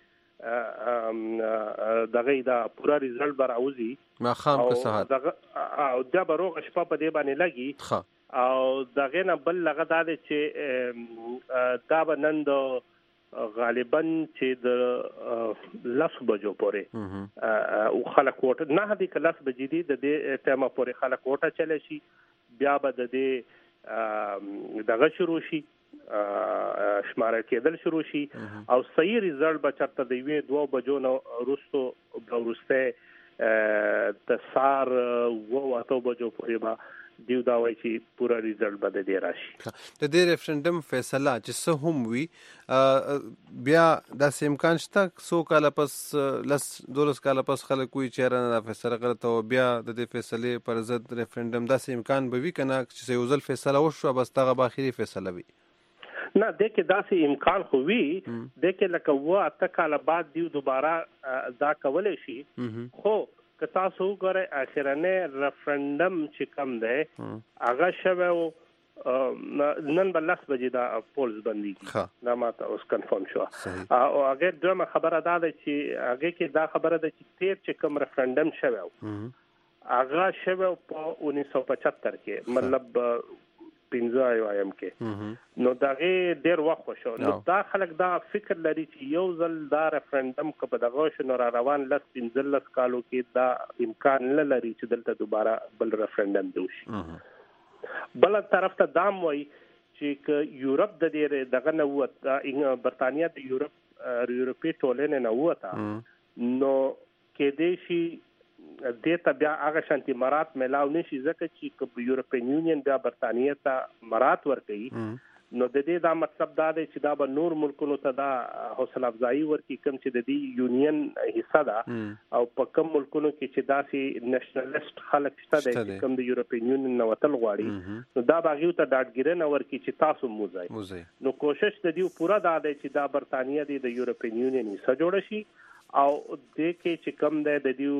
Speaker 16: پورې دغه دا پورا ریزلټ به راوځي
Speaker 6: ماښام که سهار،
Speaker 16: او دا به روغه شپه په دې باندې لګي. او دغه نه بل لغه دا دی چې دا به نن د غالبا چې د لس بجو پورې او خلک ووټ نه دي که لس بجې دي د دې ټایمه پورې خلک ووټه چلی شي، بیا به د دې دغه شروع شي، شماره کېدل شروع شي او صحیح ریزلټ به چرته د یوې دوه بجو نه وروسته وروسته د سهار اوه اتو بجو پورې به دیو دا وایي چې پوره ریزلټ به د دې راشي.
Speaker 6: د دې ریفرنډم فیصله چې څه هم وي بیا داسې امکان شته څو کاله پس، لس دولس کاله پس خلک وایي چې یاره دا فیصله غلطه وه، بیا د دې فیصلې پر ضد ریفرنډم، داسې امکان به وي که نه چې یو ځل فیصله وشوه بس دغه به اخري فیصله وي؟
Speaker 16: نه دې کې داسې امکان خو وي، دې کې لکه اوه اته کاله بعد دیو دوباره دا کولی شي. خو که تاسو وګورئ اخرنی ریفرنډم چې کوم دی هغه شوی و نن به لس بجې دا پولز بندېږي، دا ماته اوس کنفرم شوه. او هغې دویمه خبره دا ده چې هغې کې دا خبره ده چې تیر چې کوم ریفرنډم شوی و هغه شوی په اونیس سو پچهتر کې، مطلب پنځه وایم کې، نو دغه ډیر وخت شو. نو دا خلک دا فکر لري چې یو ځل دا ریفرنډم که په دغه شنو را روان لس پنځلس کالو کې دا امکان نه لري چې دلته دوباره بل ریفرنډم دی وشي. بل طرف ته دا وایي چې که یورپ د دې دغه نه ووته، برطانیه د یورپ یورپي ټولنې نه ووته، نو کېدای شي دې ته بیا هغه شانتي مرات ملاو نشي، ځکه چې که یورپین یونین بیا برطانیه ته مرات ورکوي نو د دې دا مطلب دا دی چې دا به نور ملکونو ته دا حوصله افزایي ورکړي کوم چې د دې یونین حصه ده، او په کوم ملکونو کې چې داسې نېشنلسټ خلک شته دی چې کوم د یورپین یونین نه وتل غواړي، نو دا به هغوی ته ډاډګیرنه ورکړي چې تاسو موځئ. نو کوشش د دې پوره دا دی چې دا برطانیه دی د یورپین یونین حصه جوړه شي، او دې کې چې کوم دی د دیو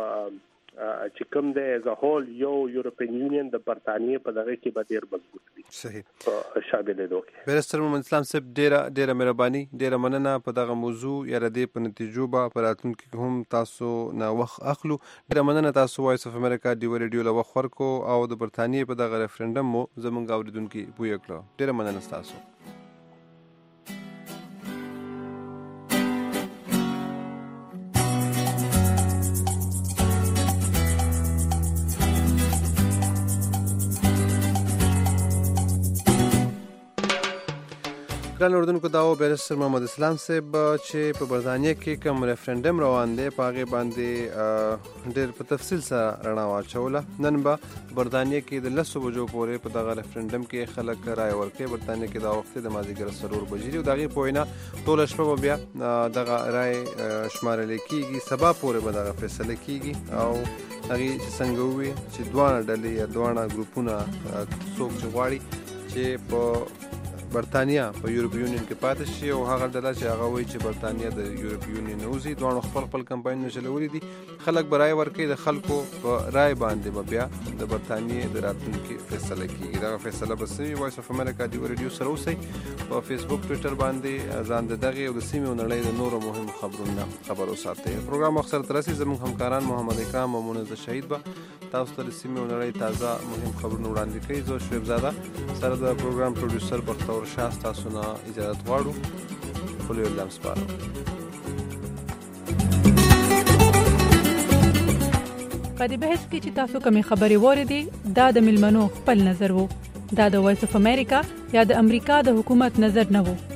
Speaker 16: چې کوم دی ایز ا هول یو یورپین یونین د برطانیې په دغه کې به ډېر مضبوط وي.
Speaker 6: صحیح
Speaker 16: په شاملېدو کې.
Speaker 6: بیرستر محمد اسلام صاحب ډېره ډېره مهرباني، ډېره مننه په دغه موضوع یا د دې په نتیجو به په راتلونکي کې هم تاسو نه وخت اخلو. ډېره مننه تاسو وایس اف امریکا ډیو ریډیو له وخت ورکو او د برطانیې په دغه ریفرنډم مو زموږ اورېدونکي پوه کړو. ډېره مننه ستاسو. ګران اردوونکو، دا و بیرستر محمد اسلام صاحب چې په برطانیه کې کوم ریفرنډم روان دی په هغې باندې ډېر په تفصیل سره رڼا واچوله. نن به برطانیه کې د لسو بجو پورې په دغه ریفرنډم کې خلک رایه ورکوي. برطانیه کې دا وخت د مازدیګر څلور بجې دي او د هغې په وینا ټوله شپه به بیا دغه رایې شمارلی کېږي، سبا پورې به دغه فیصله کېږي او هغې چې څنګه ووي چې دواړه ډلې یا دواړه ګروپونه څوک چې غواړي چې په برطانیه په یورپ یونین کې پاتې شي او هغه ډله چې هغه وایي چې برطانیه د یورپ یونین نه وځي، دواړو خپل خپل کمپاینونه چلولي دي. خلک به رایه ورکوي، د خلکو په رایې باندې به بیا د برطانیې د راتلونکي فیصله کېږي. دغه فیصله به څه وي؟ وایس اف امریکا ډیو ریډیو سره اوسئ، په فیسبوک ټویټر باندې ځان د دغې او د سیمې او نړۍ د نورو مهمو خبرونو نه خبر وساتئ. پروګرام اکثر تر رسي زموږ همکاران محمد اکرام او منزه شهید به تاسو ته د سیمې او نړۍ تازه مهم خبرونه وړاندې کوي. زه شعیب زاده سره د پروګرام پروډوسر بختور شاه تاسو نه اجازه غواړو. خپل لم سپارو.
Speaker 17: په دې بحث کې چې تاسو کومې خبرې واورېدې دا د ملمنو خپل نظر وو. دا د وایس اف امریکا یا د امریکا د حکومت نظر نه وو.